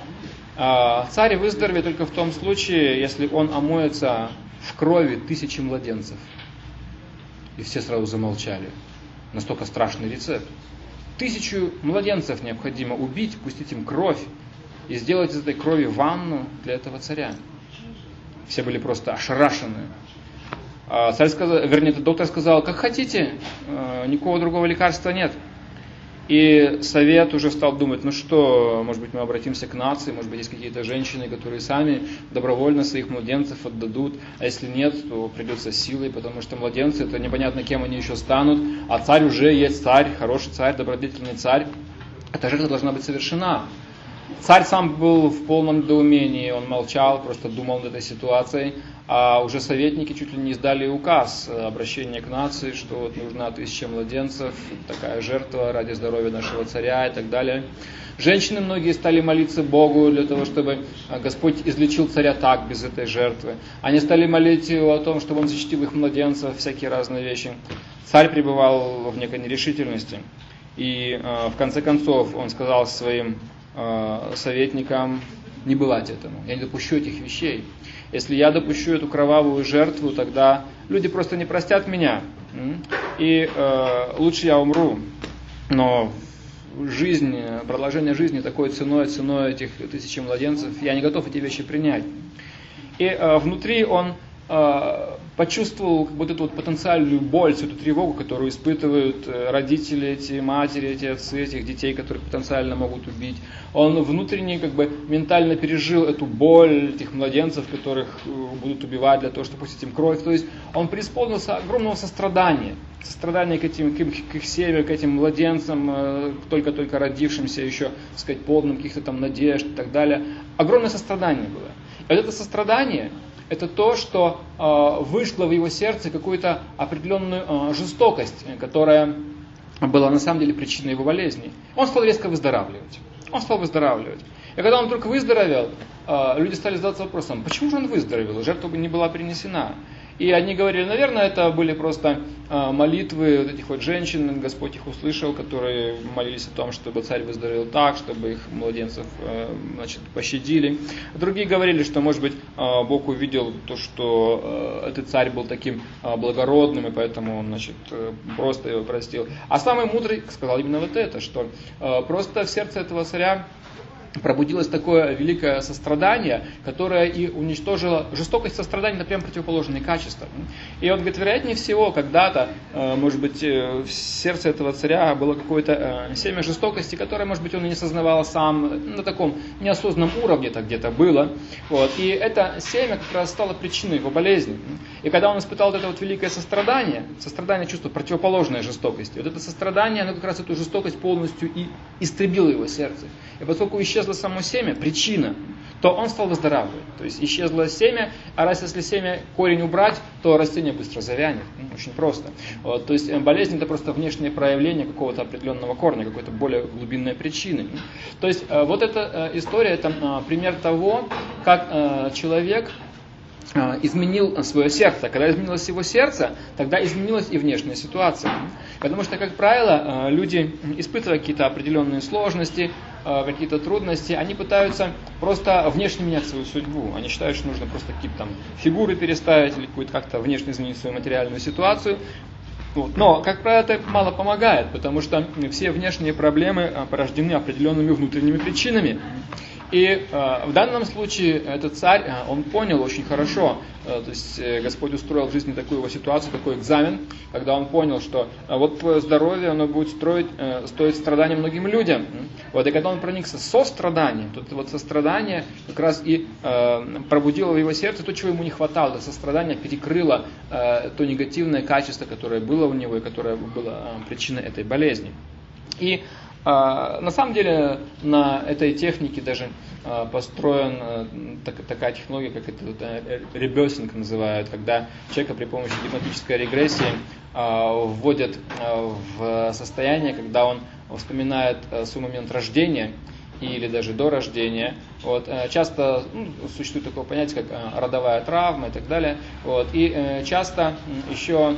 Царь выздоровеет только в том случае, если он омоется в крови тысячи младенцев. И все сразу замолчали. Настолько страшный рецепт. Тысячу младенцев необходимо убить, пустить им кровь и сделать из этой крови ванну для этого царя. Все были просто ошарашены. Царь сказал, вернее, доктор сказал: как хотите, никакого другого лекарства нет. И совет уже стал думать: ну что, может быть, мы обратимся к нации, может быть, есть какие-то женщины, которые сами добровольно своих младенцев отдадут, а если нет, то придется силой, потому что младенцы, это непонятно, кем они еще станут, а царь уже есть царь, хороший царь, добродетельный царь, эта жертва должна быть совершена. Царь сам был в полном недоумении, он молчал, просто думал над этой ситуацией, а уже советники чуть ли не издали указ, обращение к нации, что вот нужна тысяча младенцев, такая жертва ради здоровья нашего царя и так далее. Женщины многие стали молиться Богу для того, чтобы Господь излечил царя так, без этой жертвы. Они стали молить его о том, чтобы он защитил их младенцев, всякие разные вещи. Царь пребывал в некой нерешительности. И в конце концов он сказал своим советникам: не бывать этому, я не допущу этих вещей. Если я допущу эту кровавую жертву, тогда люди просто не простят меня, и э, лучше я умру. Но жизнь, продолжение жизни такой ценой, ценой этих тысячи младенцев, я не готов эти вещи принять. И э, внутри он э, почувствовал как бы, вот эту вот потенциальную боль, всю эту тревогу, которую испытывают родители, эти матери, эти отцы, этих детей, которых потенциально могут убить. Он внутренне, как бы, ментально пережил эту боль этих младенцев, которых будут убивать для того, чтобы пустить им кровь. То есть он преисполнился огромного сострадания. Сострадание к, этим, к, им, к их семье, к этим младенцам, только-только родившимся, еще, так сказать, полным каких-то там надежд и так далее. Огромное сострадание было. И вот это сострадание, это то, что э, вышло в его сердце какую-то определенную э, жестокость, которая была на самом деле причиной его болезни. Он стал резко выздоравливать. Он стал выздоравливать. И когда он вдруг выздоровел, э, люди стали задаваться вопросом: почему же он выздоровел? Жертва бы не была принесена. И одни говорили: наверное, это были просто э, молитвы вот этих вот женщин, Господь их услышал, которые молились о том, чтобы царь выздоровел так, чтобы их младенцев э, значит, пощадили. Другие говорили, что, может быть, э, Бог увидел то, что э, этот царь был таким э, благородным, и поэтому он, значит, э, просто его простил. А самый мудрый сказал именно вот это, что э, просто в сердце этого царя пробудилось такое великое сострадание, которое и уничтожило жестокость сострадания, это прям противоположные качества. И он говорит: вероятнее всего, когда-то, может быть, в сердце этого царя было какое-то семя жестокости, которое, может быть, он и не сознавал сам, на таком неосознанном уровне это где-то было. Вот. И это семя как раз стало причиной его болезни. И когда он испытал вот это вот великое сострадание, сострадание чувство противоположное жестокости, вот это сострадание, оно как раз эту жестокость полностью и истребило его сердце. И поскольку исчезло само семя, причина, то он стал выздоравливать. То есть исчезло семя, а раз если семя, корень убрать, то растение быстро завянет. Очень просто. Вот, то есть болезнь это просто внешнее проявление какого-то определенного корня, какой-то более глубинной причины. То есть вот эта история, это пример того, как человек изменил свое сердце. Когда изменилось его сердце, тогда изменилась и внешняя ситуация. Потому что, как правило, люди, испытывая какие-то определенные сложности, какие-то трудности, они пытаются просто внешне менять свою судьбу. Они считают, что нужно просто какие-то там фигуры переставить или как-то внешне изменить свою материальную ситуацию. Вот. Но, как правило, это мало помогает, потому что все внешние проблемы порождены определенными внутренними причинами. И э, в данном случае этот царь, э, он понял очень хорошо, э, то есть э, Господь устроил в жизни такую его ситуацию, такой экзамен, когда он понял, что э, вот твое здоровье, оно будет строить, э, стоить страдания многим людям. Вот, и когда он проникся состраданием, то вот сострадание как раз и э, пробудило в его сердце то, чего ему не хватало. Это сострадание перекрыло э, то негативное качество, которое было у него и которое было э, причиной этой болезни. И Uh, на самом деле на этой технике даже uh, построена uh, так, такая технология, как это uh, ребесинг называют, когда человека при помощи гипнотической регрессии uh, вводят uh, в состояние, когда он вспоминает uh, свой момент рождения или даже до рождения. Вот, uh, часто ну, существует такое понятие, как uh, родовая травма и так далее. Вот, и uh, часто еще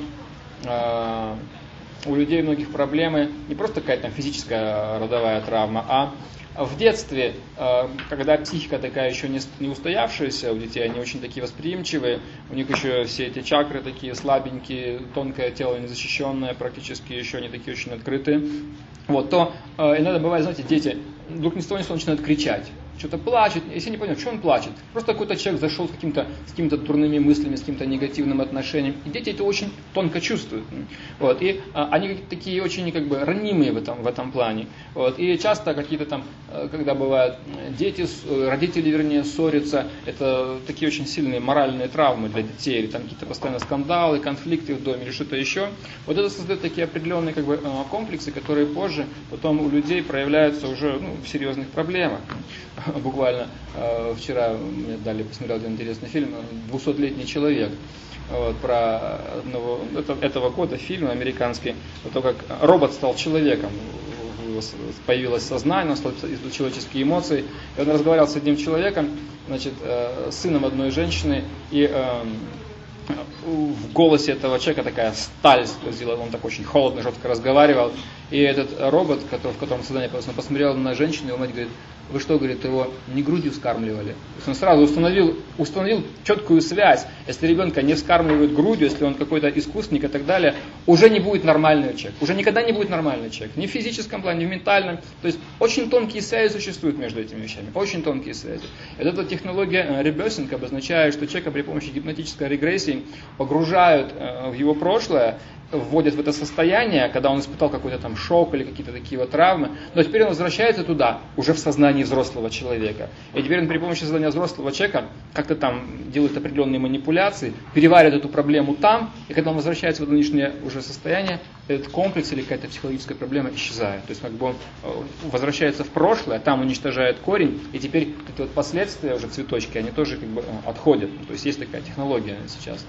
uh, у людей многих проблемы не просто какая-то там физическая родовая травма, а в детстве, когда психика такая еще не устоявшаяся у детей, они очень такие восприимчивые, у них еще все эти чакры такие слабенькие, тонкое тело незащищенное, практически еще не такие очень открытые, вот, то иногда бывает, знаете, дети вдруг ни с того ни с того начинают кричать. Что-то плачет, если не понимаю, что он плачет. Просто какой-то человек зашел с каким-то, с какими-то дурными мыслями, с каким-то негативным отношением. И дети это очень тонко чувствуют. Вот. И а, они такие очень как бы ранимые в этом, в этом плане. Вот. И часто какие-то там, когда бывают дети, родители, вернее, ссорятся, это такие очень сильные моральные травмы для детей. Или там какие-то постоянно скандалы, конфликты в доме или что-то еще. Вот это создает такие определенные как бы, комплексы, которые позже потом у людей проявляются уже ну, в серьезных проблемах. Буквально э, вчера мне дали, посмотрел один интересный фильм «двухсотлетний человек». Вот, про одного, это, этого года фильм американский, то, как робот стал человеком. Появилось сознание, он стал изучать человеческие эмоции. И он разговаривал с одним человеком, значит, э, сыном одной женщины, и э, в голосе этого человека такая сталь сквозила, он так очень холодно, жестко разговаривал. И этот робот, который, в котором сознание посмотрел на женщину, и он говорит: вы что, говорит, его не грудью вскармливали? То есть он сразу установил, установил четкую связь. Если ребенка не вскармливают грудью, если он какой-то искусственник и так далее, уже не будет нормальный человек. Уже никогда не будет нормальный человек. Ни в физическом плане, ни в ментальном. То есть очень тонкие связи существуют между этими вещами. Очень тонкие связи. И вот эта технология ребесинг обозначает, что человека при помощи гипнотической регрессии погружают в его прошлое, вводят в это состояние, когда он испытал какой-то там шок или какие-то такие вот травмы, но теперь он возвращается туда, уже в сознании взрослого человека. И теперь он при помощи сознания взрослого человека как-то там делает определенные манипуляции, переваривает эту проблему там, и когда он возвращается в нынешнее уже состояние, этот комплекс или какая-то психологическая проблема исчезает. То есть как бы он возвращается в прошлое, там уничтожает корень, и теперь эти вот последствия уже цветочки, они тоже как бы отходят. То есть есть такая технология сейчас.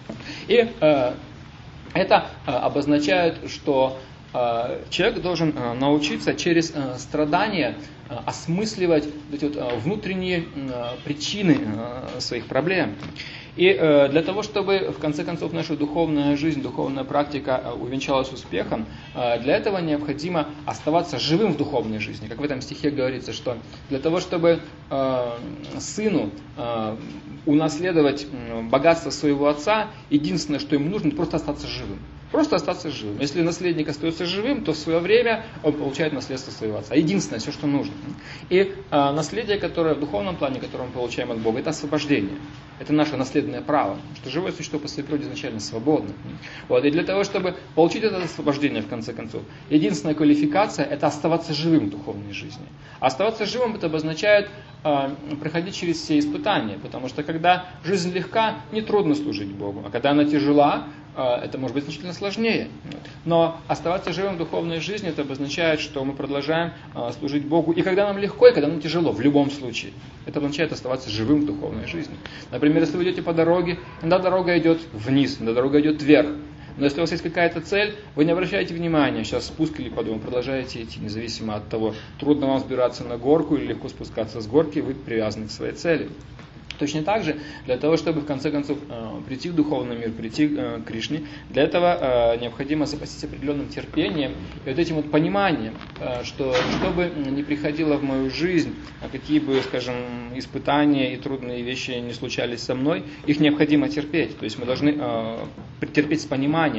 И э, это э, обозначает, что э, человек должен э, научиться через э, страдания э, осмысливать эти вот, э, внутренние э, причины э, своих проблем. И э, для того, чтобы в конце концов наша духовная жизнь, духовная практика э, увенчалась успехом, э, для этого необходимо оставаться живым в духовной жизни. Как в этом стихе говорится, что для того, чтобы э, сыну э, унаследовать богатство своего отца, единственное, что ему нужно, это просто остаться живым. Просто остаться живым. Если наследник остается живым, то в свое время он получает наследство своего отца. Единственное, все, что нужно. И а, наследие, которое в духовном плане, которое мы получаем от Бога, это освобождение. Это наше наследное право. Что живое существо по своей природе изначально свободно. Вот. И для того, чтобы получить это освобождение, в конце концов, единственная квалификация – это оставаться живым в духовной жизни. А оставаться живым – это обозначает а, проходить через все испытания. Потому что когда жизнь легка, нетрудно служить Богу. А когда она тяжела, это может быть значительно сложнее. Но оставаться живым в духовной жизни, это обозначает, что мы продолжаем служить Богу. И когда нам легко, и когда нам тяжело, в любом случае. Это означает оставаться живым в духовной жизни. Например, если вы идете по дороге, иногда дорога идет вниз, иногда дорога идет вверх. Но если у вас есть какая-то цель, вы не обращаете внимания, сейчас спуск или подъем, продолжаете идти, независимо от того, трудно вам взбираться на горку или легко спускаться с горки, вы привязаны к своей цели. Точно так же, для того, чтобы в конце концов прийти в духовный мир, прийти к Кришне, для этого необходимо запастись определенным терпением и вот этим вот пониманием, что что бы ни приходило в мою жизнь, какие бы, скажем, испытания и трудные вещи не случались со мной, их необходимо терпеть. То есть мы должны терпеть с пониманием,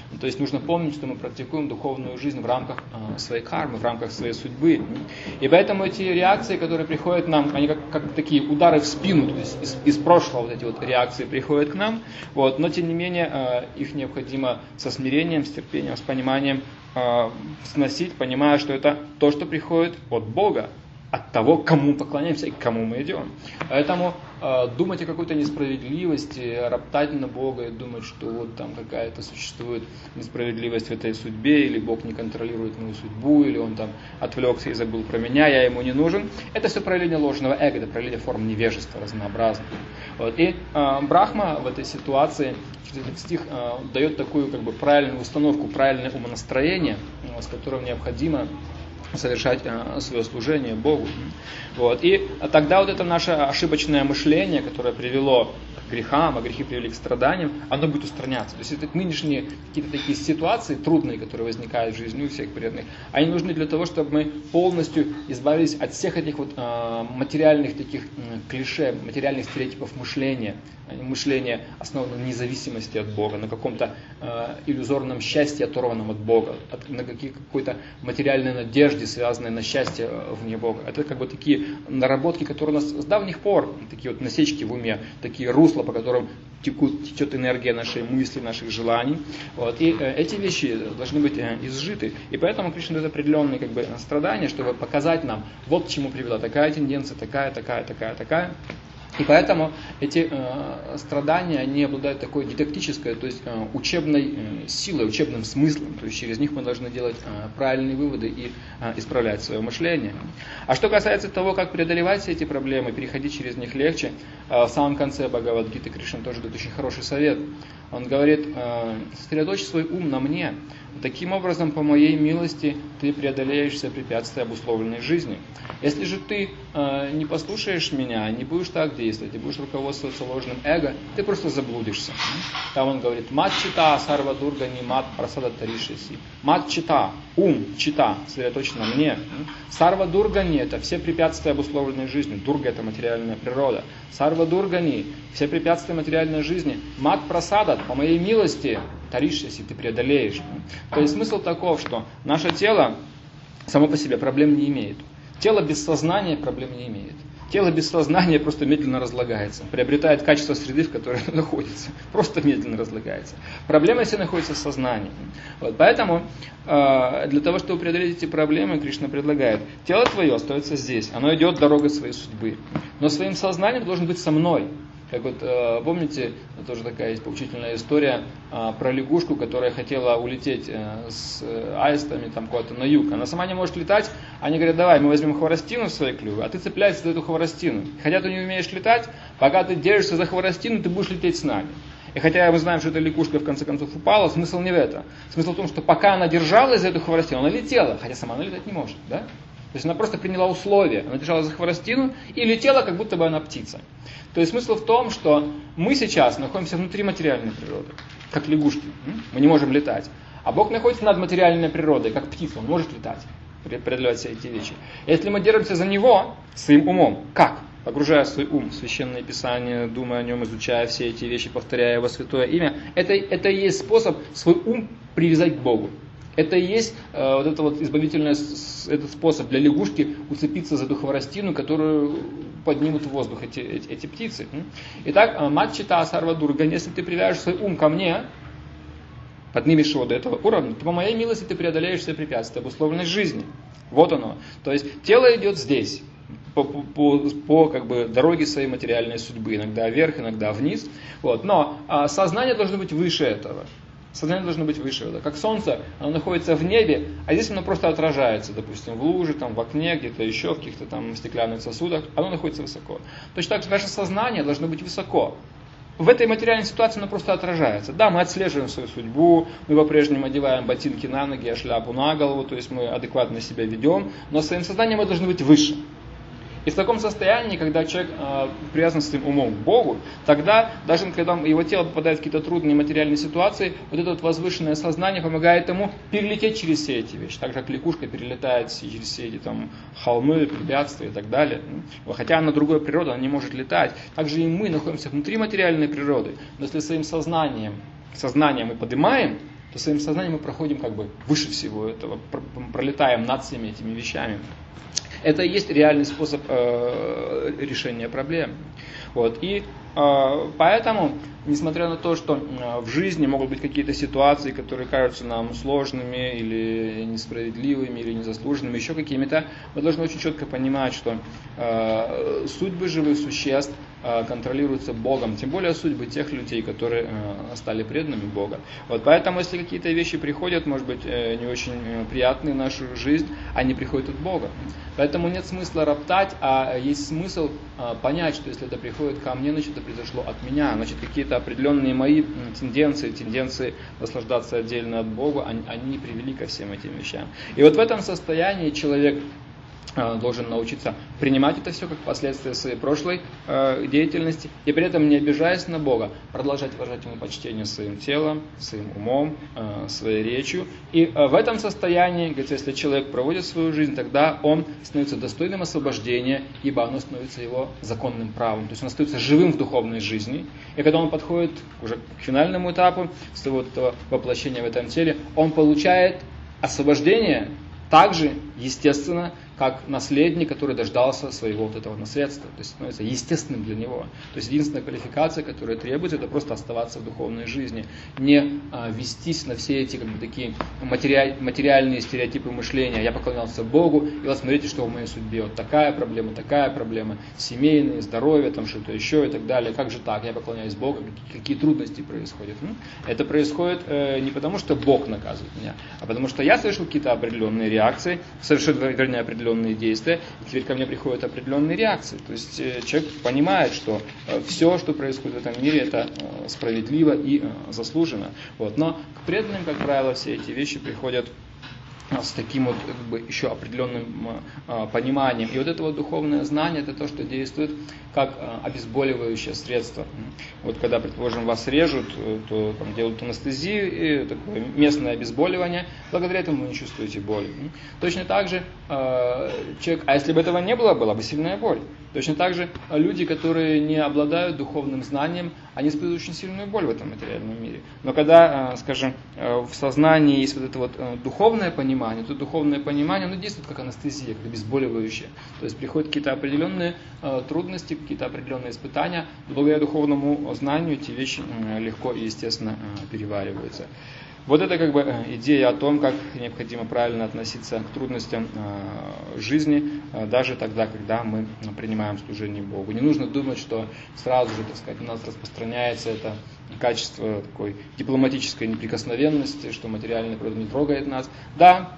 То есть нужно помнить, что мы практикуем духовную жизнь в рамках э, своей кармы, в рамках своей судьбы. И поэтому эти реакции, которые приходят к нам, они как, как такие удары в спину, то есть из, из прошлого вот эти вот реакции приходят к нам, вот, но тем не менее э, их необходимо со смирением, с терпением, с пониманием э, сносить, понимая, что это то, что приходит от Бога, от того, кому поклоняемся и к кому мы идем. Поэтому э, думать о какой-то несправедливости, роптать на Бога и думать, что вот там какая-то существует несправедливость в этой судьбе, или Бог не контролирует мою судьбу, или Он там отвлекся и забыл про меня, я ему не нужен. Это все проявление ложного эго, это проявление форм невежества разнообразных. Вот. И э, Брахма в этой ситуации, через этот стих, э, дает такую как бы правильную установку, правильное умонастроение, э, с которым необходимо совершать э, свое служение Богу. Вот. И тогда вот это наше ошибочное мышление, которое привело к грехам, а грехи привели к страданиям, оно будет устраняться. То есть это нынешние какие-то такие ситуации трудные, которые возникают в жизни у всех преданных, они нужны для того, чтобы мы полностью избавились от всех этих вот э, материальных таких э, клише, материальных стереотипов мышления, мышление основано на независимости от Бога, на каком-то э, иллюзорном счастье, оторванном от Бога, от, на какие, какой-то материальной надежде, связанной на счастье вне Бога. Это как бы такие наработки, которые у нас с давних пор, такие вот насечки в уме, такие русла, по которым текут, течет энергия нашей мысли, наших желаний. Вот. И э, эти вещи должны быть э, изжиты. И поэтому Кришна дает определенные как бы, страдания, чтобы показать нам, вот к чему привела такая тенденция, такая, такая, такая, такая. И поэтому эти э, страдания, они обладают такой дидактической, то есть э, учебной э, силой, учебным смыслом. То есть через них мы должны делать э, правильные выводы и э, исправлять свое мышление. А что касается того, как преодолевать все эти проблемы, переходить через них легче, э, в самом конце Бхагавад-гиты Кришна тоже дает очень хороший совет. Он говорит, э, сосредоточь свой ум на мне. Таким образом, по моей милости, ты преодолеешь все препятствия обусловленной жизни. Если же ты э, не послушаешь меня, не будешь так действовать, и будешь руководствоваться ложным эго, ты просто заблудишься. Там он говорит, мат чита, сарва дурга, ни мат прасада таришеси. Мат чита, ум, чита, сосредоточен на мне. Сарва дургани, это все препятствия обусловленной жизни. Дурга, это материальная природа. Сарва дургани, все препятствия материальной жизни. Мат прасада, по моей милости, таришеси, ты преодолеешь. То есть смысл таков, что наше тело само по себе проблем не имеет. Тело без сознания проблем не имеет. Тело без сознания просто медленно разлагается, приобретает качество среды, в которой оно находится. Просто медленно разлагается. Проблема, если находится в сознании. Вот, поэтому э, для того, чтобы преодолеть эти проблемы, Кришна предлагает, тело твое остается здесь, оно идет дорогой своей судьбы. Но своим сознанием должен быть со мной. Как вот, э, помните, тоже такая есть поучительная история э, про лягушку, которая хотела улететь э, с э, аистами там куда-то на юг. Она сама не может летать. Они говорят, давай, мы возьмем хворостину в свои клювы, а ты цепляешься за эту хворостину. Хотя ты не умеешь летать, пока ты держишься за хворостину, ты будешь лететь с нами. И хотя мы знаем, что эта лягушка в конце концов упала, смысл не в этом. Смысл в том, что пока она держалась за эту хворостину, она летела, хотя сама она летать не может. Да? То есть она просто приняла условия, она держалась за хворостину и летела, как будто бы она птица. То есть смысл в том, что мы сейчас находимся внутри материальной природы, как лягушки. Мы не можем летать. А Бог находится над материальной природой, как птица, он может летать, преодолевать все эти вещи. Если мы держимся за него своим умом, как? Погружая свой ум в священное писание, думая о нем, изучая все эти вещи, повторяя его святое имя, это, это и есть способ свой ум привязать к Богу. Это и есть э, вот это вот избавительный этот способ для лягушки уцепиться за эту хворостину, которую поднимут в воздух эти, эти, эти птицы. Итак, мат чита сарва дурга, если ты привяжешь свой ум ко мне, поднимешь его до этого уровня, то по моей милости ты преодолеешь все препятствия обусловленной жизни. Вот оно. То есть тело идет здесь, по, по, по, по как бы, дороге своей материальной судьбы, иногда вверх, иногда вниз. Вот. Но а, сознание должно быть выше этого. Сознание должно быть выше. Как солнце, оно находится в небе, а здесь оно просто отражается, допустим, в луже, там, в окне, где-то еще, в каких-то там стеклянных сосудах, оно находится высоко. Точно так же наше сознание должно быть высоко. В этой материальной ситуации оно просто отражается. Да, мы отслеживаем свою судьбу, мы по-прежнему одеваем ботинки на ноги, а шляпу на голову, то есть мы адекватно себя ведем, но своим сознанием мы должны быть выше. И в таком состоянии, когда человек э, привязан своим умом к Богу, тогда, даже когда его тело попадает в какие-то трудные материальные ситуации, вот это вот возвышенное сознание помогает ему перелететь через все эти вещи. Так же, как лягушка перелетает через все эти там, холмы, препятствия и так далее. Хотя она другой природы, она не может летать. Также и мы находимся внутри материальной природы. Но если своим сознанием, сознанием мы поднимаем то своим сознанием мы проходим как бы выше всего этого, пролетаем над всеми этими вещами. Это и есть реальный способ э, решения проблем. Вот. И э, поэтому, несмотря на то, что э, в жизни могут быть какие-то ситуации, которые кажутся нам сложными, или несправедливыми, или незаслуженными, еще какими-то, мы должны очень четко понимать, что э, судьбы живых существ э, контролируются Богом, тем более судьбы тех людей, которые э, стали преданными Бога. Вот. Поэтому, если какие-то вещи приходят, может быть, э, не очень приятные в нашу жизнь, они приходят от Бога. Поэтому нет смысла роптать, а есть смысл э, понять, что если это приходит ко мне, значит это произошло от меня, значит какие-то определенные мои тенденции, тенденции наслаждаться отдельно от Бога, они, они привели ко всем этим вещам. И вот в этом состоянии человек должен научиться принимать это все как последствия своей прошлой э, деятельности и при этом, не обижаясь на Бога, продолжать выражать ему почтение своим телом, своим умом, э, своей речью. И э, в этом состоянии, говорится, если человек проводит свою жизнь, тогда он становится достойным освобождения, ибо оно становится его законным правом. То есть он остается живым в духовной жизни. И когда он подходит уже к финальному этапу своего вот этого воплощения в этом теле, он получает освобождение также, естественно, как наследник, который дождался своего вот этого наследства. То есть становится естественным для него. То есть единственная квалификация, которая требуется, это просто оставаться в духовной жизни. Не а, вестись на все эти как бы, такие матери... материальные стереотипы мышления. Я поклонялся Богу, и вот смотрите, что в моей судьбе. Вот такая проблема, такая проблема. Семейные, здоровье, там что-то еще и так далее. Как же так? Я поклоняюсь Богу. Какие, какие трудности происходят? Это происходит э, не потому, что Бог наказывает меня, а потому что я совершил какие-то определенные реакции, совершил, вернее, определенные действия, и теперь ко мне приходят определенные реакции. То есть э, человек понимает, что э, все, что происходит в этом мире, это э, справедливо и э, заслуженно. Вот. Но к преданным, как правило, все эти вещи приходят с таким вот как бы, еще определенным э, пониманием. И вот это вот духовное знание, это то, что действует как э, обезболивающее средство. Вот когда, предположим, вас режут, то там, делают анестезию, и такое местное обезболивание, благодаря этому вы не чувствуете боли. Точно так же э, человек, а если бы этого не было, была бы сильная боль. Точно так же люди, которые не обладают духовным знанием, они испытывают очень сильную боль в этом материальном мире. Но когда, скажем, в сознании есть вот это вот духовное понимание, то духовное понимание, оно действует как анестезия, как обезболивающее. То есть приходят какие-то определенные трудности, какие-то определенные испытания, но благодаря духовному знанию эти вещи легко и естественно перевариваются. Вот это как бы идея о том, как необходимо правильно относиться к трудностям жизни, даже тогда, когда мы принимаем служение Богу. Не нужно думать, что сразу же, так сказать, у нас распространяется это качество такой дипломатической неприкосновенности, что материальный природа не трогает нас. Да,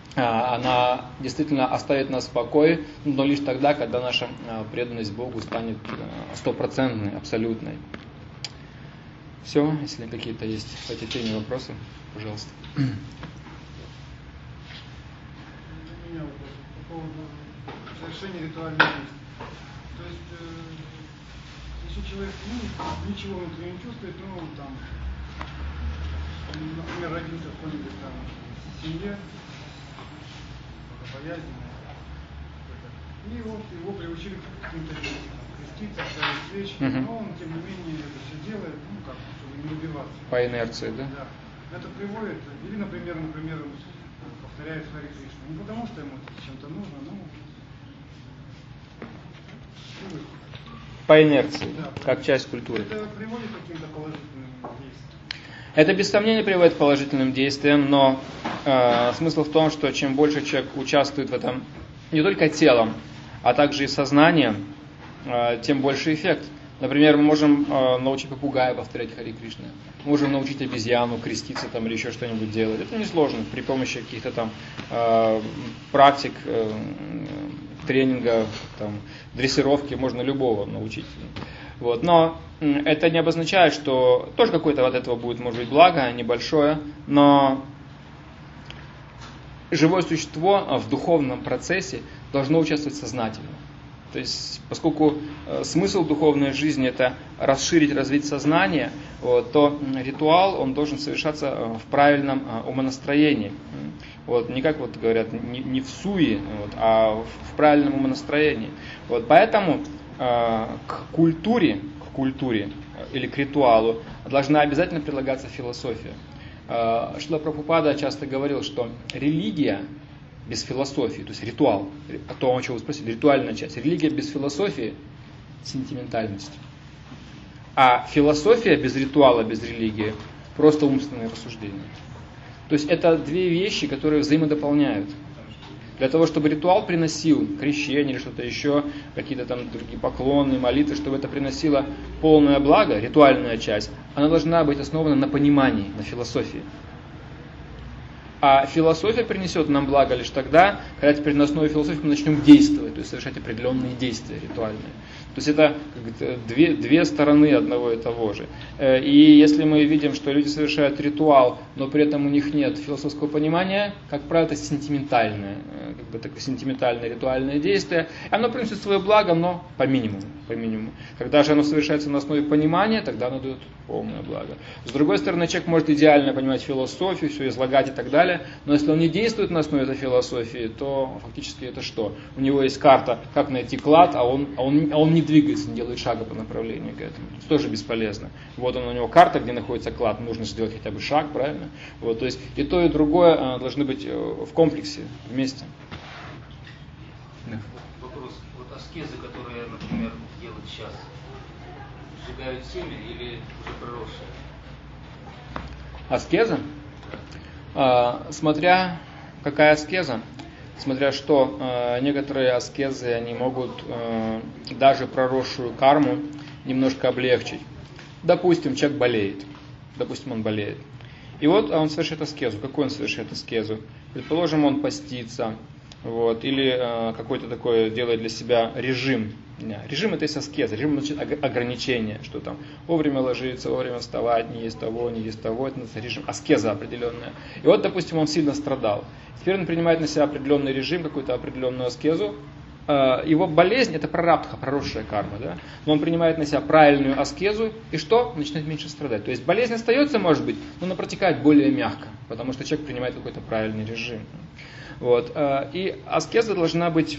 она действительно оставит нас в покое, но лишь тогда, когда наша преданность Богу станет стопроцентной, абсолютной. Все, если какие-то есть по этой теме вопросы, пожалуйста. У меня вопрос по поводу совершения ритуальных действий. То есть, э, если человек ну, ничего внутри не чувствует, ну, там, например, родился в какой-нибудь там семье, богобоязненной, и вот его приучили к каким-то действиям, креститься, ставить свечи, uh-huh. но он, тем не менее, это все делает, ну, как, чтобы не убиваться. По инерции, да? Да. Это приводит, или, например, например, повторяет Хари Кришна. Не потому, что ему чем-то нужно, но... По инерции, да, как по... часть культуры. Это приводит к каким-то положительным действиям. Это без сомнения приводит к положительным действиям, но э, смысл в том, что чем больше человек участвует в этом не только телом, а также и сознанием, э, тем больше эффект. Например, мы можем э, научить попугая повторять Хари Кришна, можем научить обезьяну креститься там, или еще что-нибудь делать. Это несложно, при помощи каких-то там э, практик, э, тренинга, там, дрессировки можно любого научить. Вот. Но это не обозначает, что тоже какое-то от этого будет, может быть, благо, небольшое, но живое существо в духовном процессе должно участвовать сознательно. То есть, поскольку э, смысл духовной жизни это расширить, развить сознание, вот, то ритуал он должен совершаться э, в правильном э, умонастроении. Вот, не как вот говорят, не, не в суе, вот, а в, в правильном умонастроении. Вот, поэтому э, к культуре, к культуре или к ритуалу должна обязательно прилагаться философия. Шрила Прабхупада часто говорил, что религия без философии, то есть ритуал, о том, о чем вы спросили, ритуальная часть, религия без философии – сентиментальность. А философия без ритуала, без религии – просто умственные рассуждения. То есть это две вещи, которые взаимодополняют. Для того, чтобы ритуал приносил крещение или что-то еще, какие-то там другие поклоны, молитвы, чтобы это приносило полное благо, ритуальная часть, она должна быть основана на понимании, на философии. А философия принесет нам благо лишь тогда, когда теперь на основе философии мы начнем действовать, то есть совершать определенные действия ритуальные. То есть это две, две стороны одного и того же. И если мы видим, что люди совершают ритуал, но при этом у них нет философского понимания, как правило, это сентиментальное, как бы такое сентиментальное ритуальное действие. Оно приносит свое благо, но по минимуму, по минимуму. Когда же оно совершается на основе понимания, тогда оно дает полное благо. С другой стороны, человек может идеально понимать философию, все излагать и так далее, но если он не действует на основе этой философии, то фактически это что? У него есть карта, как найти клад, а он, а он, а он не двигается, не делает шага по направлению к этому. Это тоже бесполезно. Вот он, у него карта, где находится клад, нужно сделать хотя бы шаг, правильно? Вот, то есть и то, и другое а, должны быть в комплексе, вместе. Да. Вопрос. Вот аскезы, которые, например, делают сейчас, сжигают семя или уже проросшие? Аскеза? А, смотря какая аскеза. Смотря что, э, некоторые аскезы, они могут э, даже проросшую карму немножко облегчить. Допустим, человек болеет. Допустим, он болеет. И вот он совершает аскезу. Какой он совершает аскезу? Предположим, он постится. Вот, или э, какой-то такой делает для себя режим. Не, режим это есть аскеза, режим значит ограничение, что там вовремя ложиться, вовремя вставать, не есть того, не есть того, это режим, аскеза определенная. И вот, допустим, он сильно страдал. Теперь он принимает на себя определенный режим, какую-то определенную аскезу. Э, его болезнь это прарабдха, проросшая карма, да? Но он принимает на себя правильную аскезу, и что? Начинает меньше страдать. То есть болезнь остается, может быть, но она протекает более мягко, потому что человек принимает какой-то правильный режим. Вот. И аскеза должна быть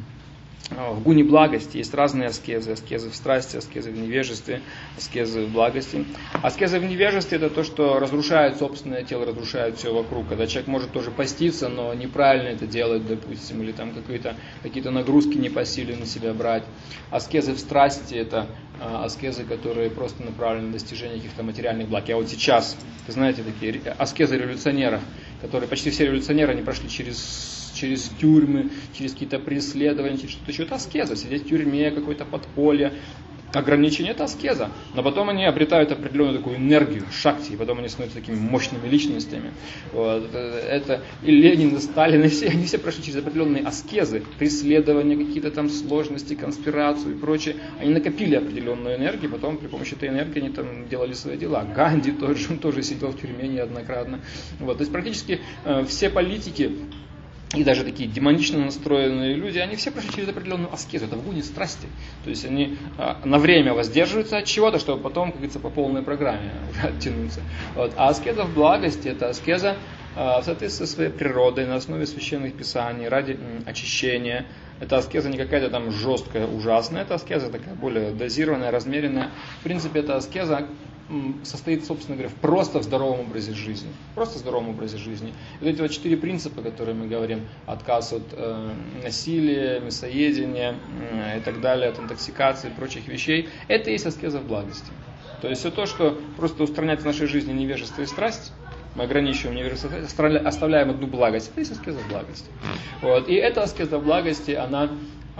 в гуне благости. Есть разные аскезы. Аскезы в страсти, аскезы в невежестве, аскезы в благости. Аскезы в невежестве это то, что разрушает собственное тело, разрушает все вокруг. Когда человек может тоже поститься, но неправильно это делать, допустим, или там какие-то, какие-то нагрузки не по силе на себя брать. Аскезы в страсти это аскезы, которые просто направлены на достижение каких-то материальных благ. Я вот сейчас, вы знаете, такие аскезы революционеров, которые почти все революционеры, они прошли через, через тюрьмы, через какие-то преследования, через что-то еще. Это аскеза, сидеть в тюрьме, какое-то подполье. Ограничение это аскеза. Но потом они обретают определенную такую энергию, шакти, и потом они становятся такими мощными личностями. Вот. Это и Ленин, и Сталин, и все, они все прошли через определенные аскезы, преследования, какие-то там сложности, конспирацию и прочее. Они накопили определенную энергию, потом при помощи этой энергии они там делали свои дела. Ганди тоже, он тоже сидел в тюрьме неоднократно. Вот. То есть практически э, все политики, и даже такие демонично настроенные люди, они все прошли через определенную аскезу, это в гуне страсти. То есть они а, на время воздерживаются от чего-то, чтобы потом, как говорится, по полной программе уже оттянуться. Вот. А аскеза в благости, это аскеза а, в соответствии со своей природой, на основе священных писаний, ради м, очищения. Эта аскеза не какая-то там жесткая, ужасная, это аскеза такая более дозированная, размеренная. В принципе, эта аскеза состоит, собственно говоря, просто в здоровом образе жизни. Просто в здоровом образе жизни. И вот эти вот четыре принципа, которые мы говорим, отказ от э, насилия, мясоедения э, и так далее, от интоксикации и прочих вещей, это и есть аскеза в благости. То есть все то, что просто устраняет в нашей жизни невежество и страсть, мы ограничиваем невежество, оставляем одну благость, это и есть аскеза в благости. Вот. И эта аскеза в благости, она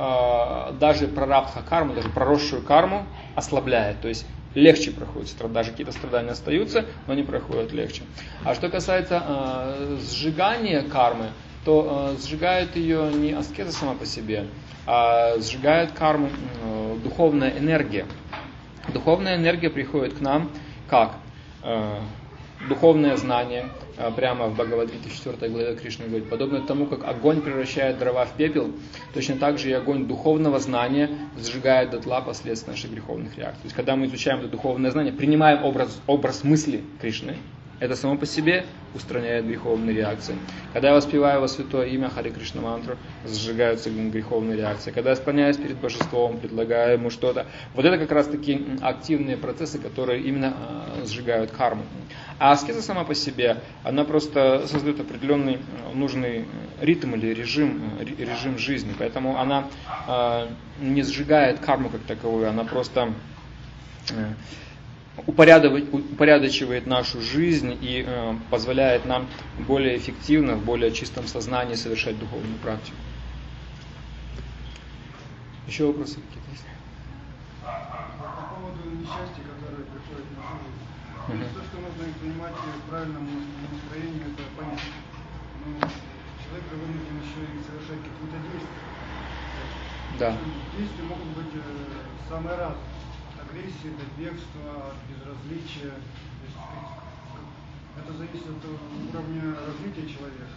э, даже прарабдха карму, даже проросшую карму ослабляет. То есть легче проходит, даже какие-то страдания остаются, но они проходят легче. А что касается э, сжигания кармы, то э, сжигает ее не аскеза сама по себе, а сжигает карму э, духовная энергия. Духовная энергия приходит к нам как? Э, духовное знание, э, прямо в Бхагавад-гите четвёртой главе Кришна говорит, подобно тому, как огонь превращает дрова в пепел, точно так же и огонь духовного знания сжигает дотла последствия наших греховных реакций. То есть, когда мы изучаем это духовное знание, принимаем образ, образ мысли Кришны, это само по себе устраняет греховные реакции. Когда я воспеваю во святое имя Харе Кришна мантру, сжигаются греховные реакции. Когда я склоняюсь перед божеством, предлагаю ему что-то, вот это как раз таки активные процессы, которые именно э, сжигают карму. А аскеза сама по себе, она просто создает определенный нужный ритм или режим, режим жизни. Поэтому она э, не сжигает карму как таковую, она просто э, упорядочивает нашу жизнь и э, позволяет нам более эффективно, в более чистом сознании совершать духовную практику. Еще вопросы какие-то есть? По поводу несчастья, которое приходит на жизнь. Угу. То, что нужно понимать в правильном настроении, это понятно. Но человек вынужден еще и совершать какие-то действия. Да. Действия могут быть э, самые разные. Агрессия, это бегство, безразличие. То есть, это зависит от уровня развития человека.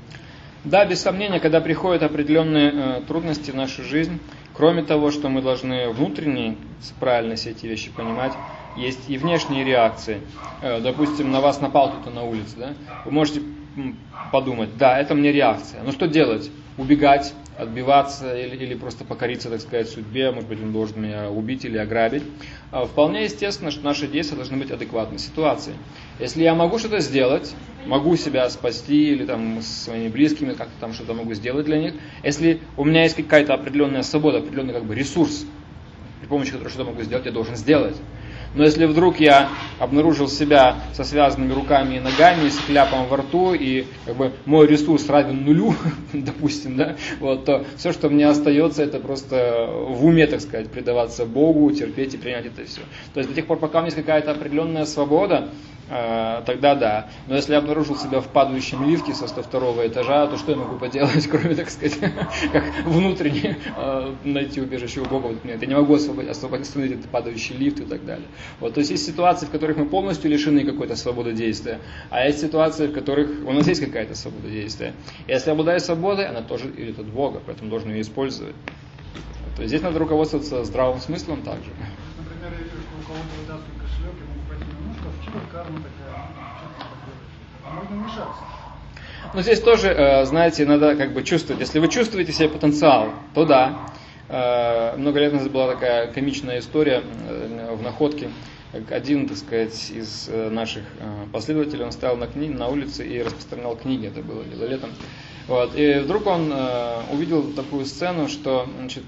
Да, без сомнения, когда приходят определенные э, трудности в нашу жизнь, кроме того, что мы должны внутренне правильно все эти вещи понимать, есть и внешние реакции. Э, допустим, на вас напал кто-то на улице, да? Вы можете подумать, да, это мне реакция. Но что делать? Убегать, отбиваться или, или просто покориться, так сказать, судьбе, может быть, он должен меня убить или ограбить. Вполне естественно, что наши действия должны быть адекватной ситуации. Если я могу что-то сделать, могу себя спасти или там с своими близкими как-то там что-то могу сделать для них, если у меня есть какая-то определенная свобода, определенный как бы ресурс, при помощи которого что-то могу сделать, я должен сделать. Но если вдруг я обнаружил себя со связанными руками и ногами, с кляпом во рту, и как бы мой ресурс равен нулю, допустим, да, вот, то все, что мне остается, это просто в уме, так сказать, предаваться Богу, терпеть и принять это все. То есть до тех пор, пока у меня есть какая-то определенная свобода, э, тогда да. Но если я обнаружил себя в падающем лифте со сто второго этажа, то что я могу поделать, кроме, так сказать, как внутренне э, найти убежище у Бога? Вот, нет, я не могу освободить, остановить этот падающий лифт и так далее. Вот, то есть есть ситуации, в которых мы полностью лишены какой-то свободы действия, а есть ситуации, в которых у нас есть какая-то свобода действия. И если обладаю свободой, она тоже идет от Бога, поэтому должен ее использовать. То есть здесь надо руководствоваться здравым смыслом также. Например, я вижу, что у кого-то выдаст кошелек, ему пойти, ну что, в чьей карма такая, что ты так делаешь? А можно вмешаться. Но здесь тоже, знаете, надо как бы чувствовать. Если вы чувствуете себе потенциал, то да. Много лет назад была такая комичная история в Находке. Один, так сказать, из наших последователей, он стоял на, кни... на улице и распространял книги, это было летом. Вот. И вдруг он увидел такую сцену, что, значит,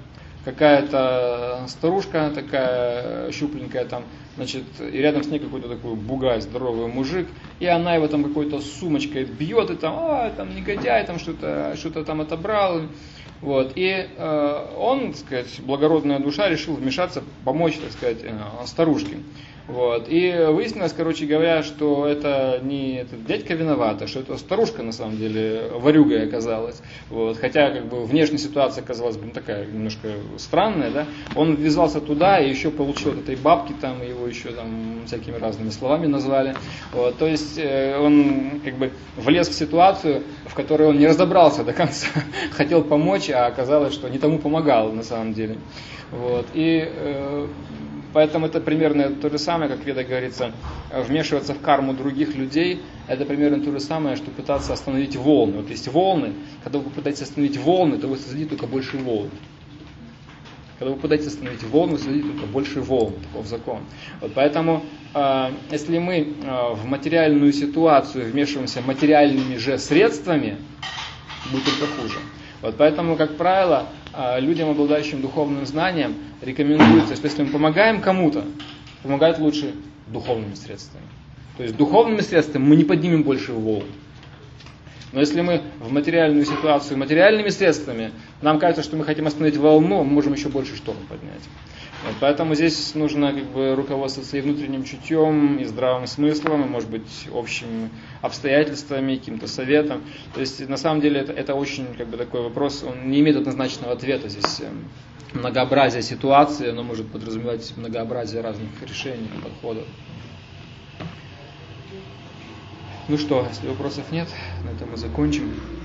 какая-то старушка такая щупленькая там, значит, и рядом с ней какой-то такой бугай, здоровый мужик, и она его там какой-то сумочкой бьет, и там, а, там негодяй, там что-то, что-то там отобрал. Вот. И э, он, так сказать, благородная душа, решил вмешаться, помочь, так сказать, э, старушке. Вот. И выяснилось, короче говоря, что это не этот дядька виноват, а что это старушка, на самом деле, ворюгой оказалась. Вот. Хотя, как бы, внешняя ситуация оказалась бы, ну, такая немножко странная, да. Он ввязался туда и еще получил от этой бабки, там, его еще там всякими разными словами назвали. Вот. То есть, э, он, как бы, влез в ситуацию, в которой он не разобрался до конца. Хотел помочь, а оказалось, что не тому помогал, на самом деле. Вот. И... Э, Поэтому это примерно то же самое, как в Ведах говорится, вмешиваться в карму других людей, это примерно то же самое, что пытаться остановить волны. Вот есть волны, когда вы попытаетесь остановить волны, то вы создадите только больше волн. Когда вы пытаетесь остановить волны, вы создадите только больше волн, таков закон. Вот поэтому, э, если мы э, в материальную ситуацию вмешиваемся материальными же средствами, будет только хуже. Вот поэтому, как правило, людям, обладающим духовным знанием, рекомендуется, что если мы помогаем кому-то, помогать лучше духовными средствами. То есть духовными средствами мы не поднимем больше волн. Но если мы в материальную ситуацию материальными средствами, нам кажется, что мы хотим остановить волну, мы можем еще больше шторм поднять. Вот, поэтому здесь нужно как бы руководствоваться и внутренним чутьем, и здравым смыслом, и, может быть, общими обстоятельствами, каким-то советом. То есть, на самом деле, это, это очень как бы, такой вопрос, он не имеет однозначного ответа. Здесь многообразие ситуации, оно может подразумевать многообразие разных решений и подходов. Ну что, если вопросов нет, на этом мы закончим.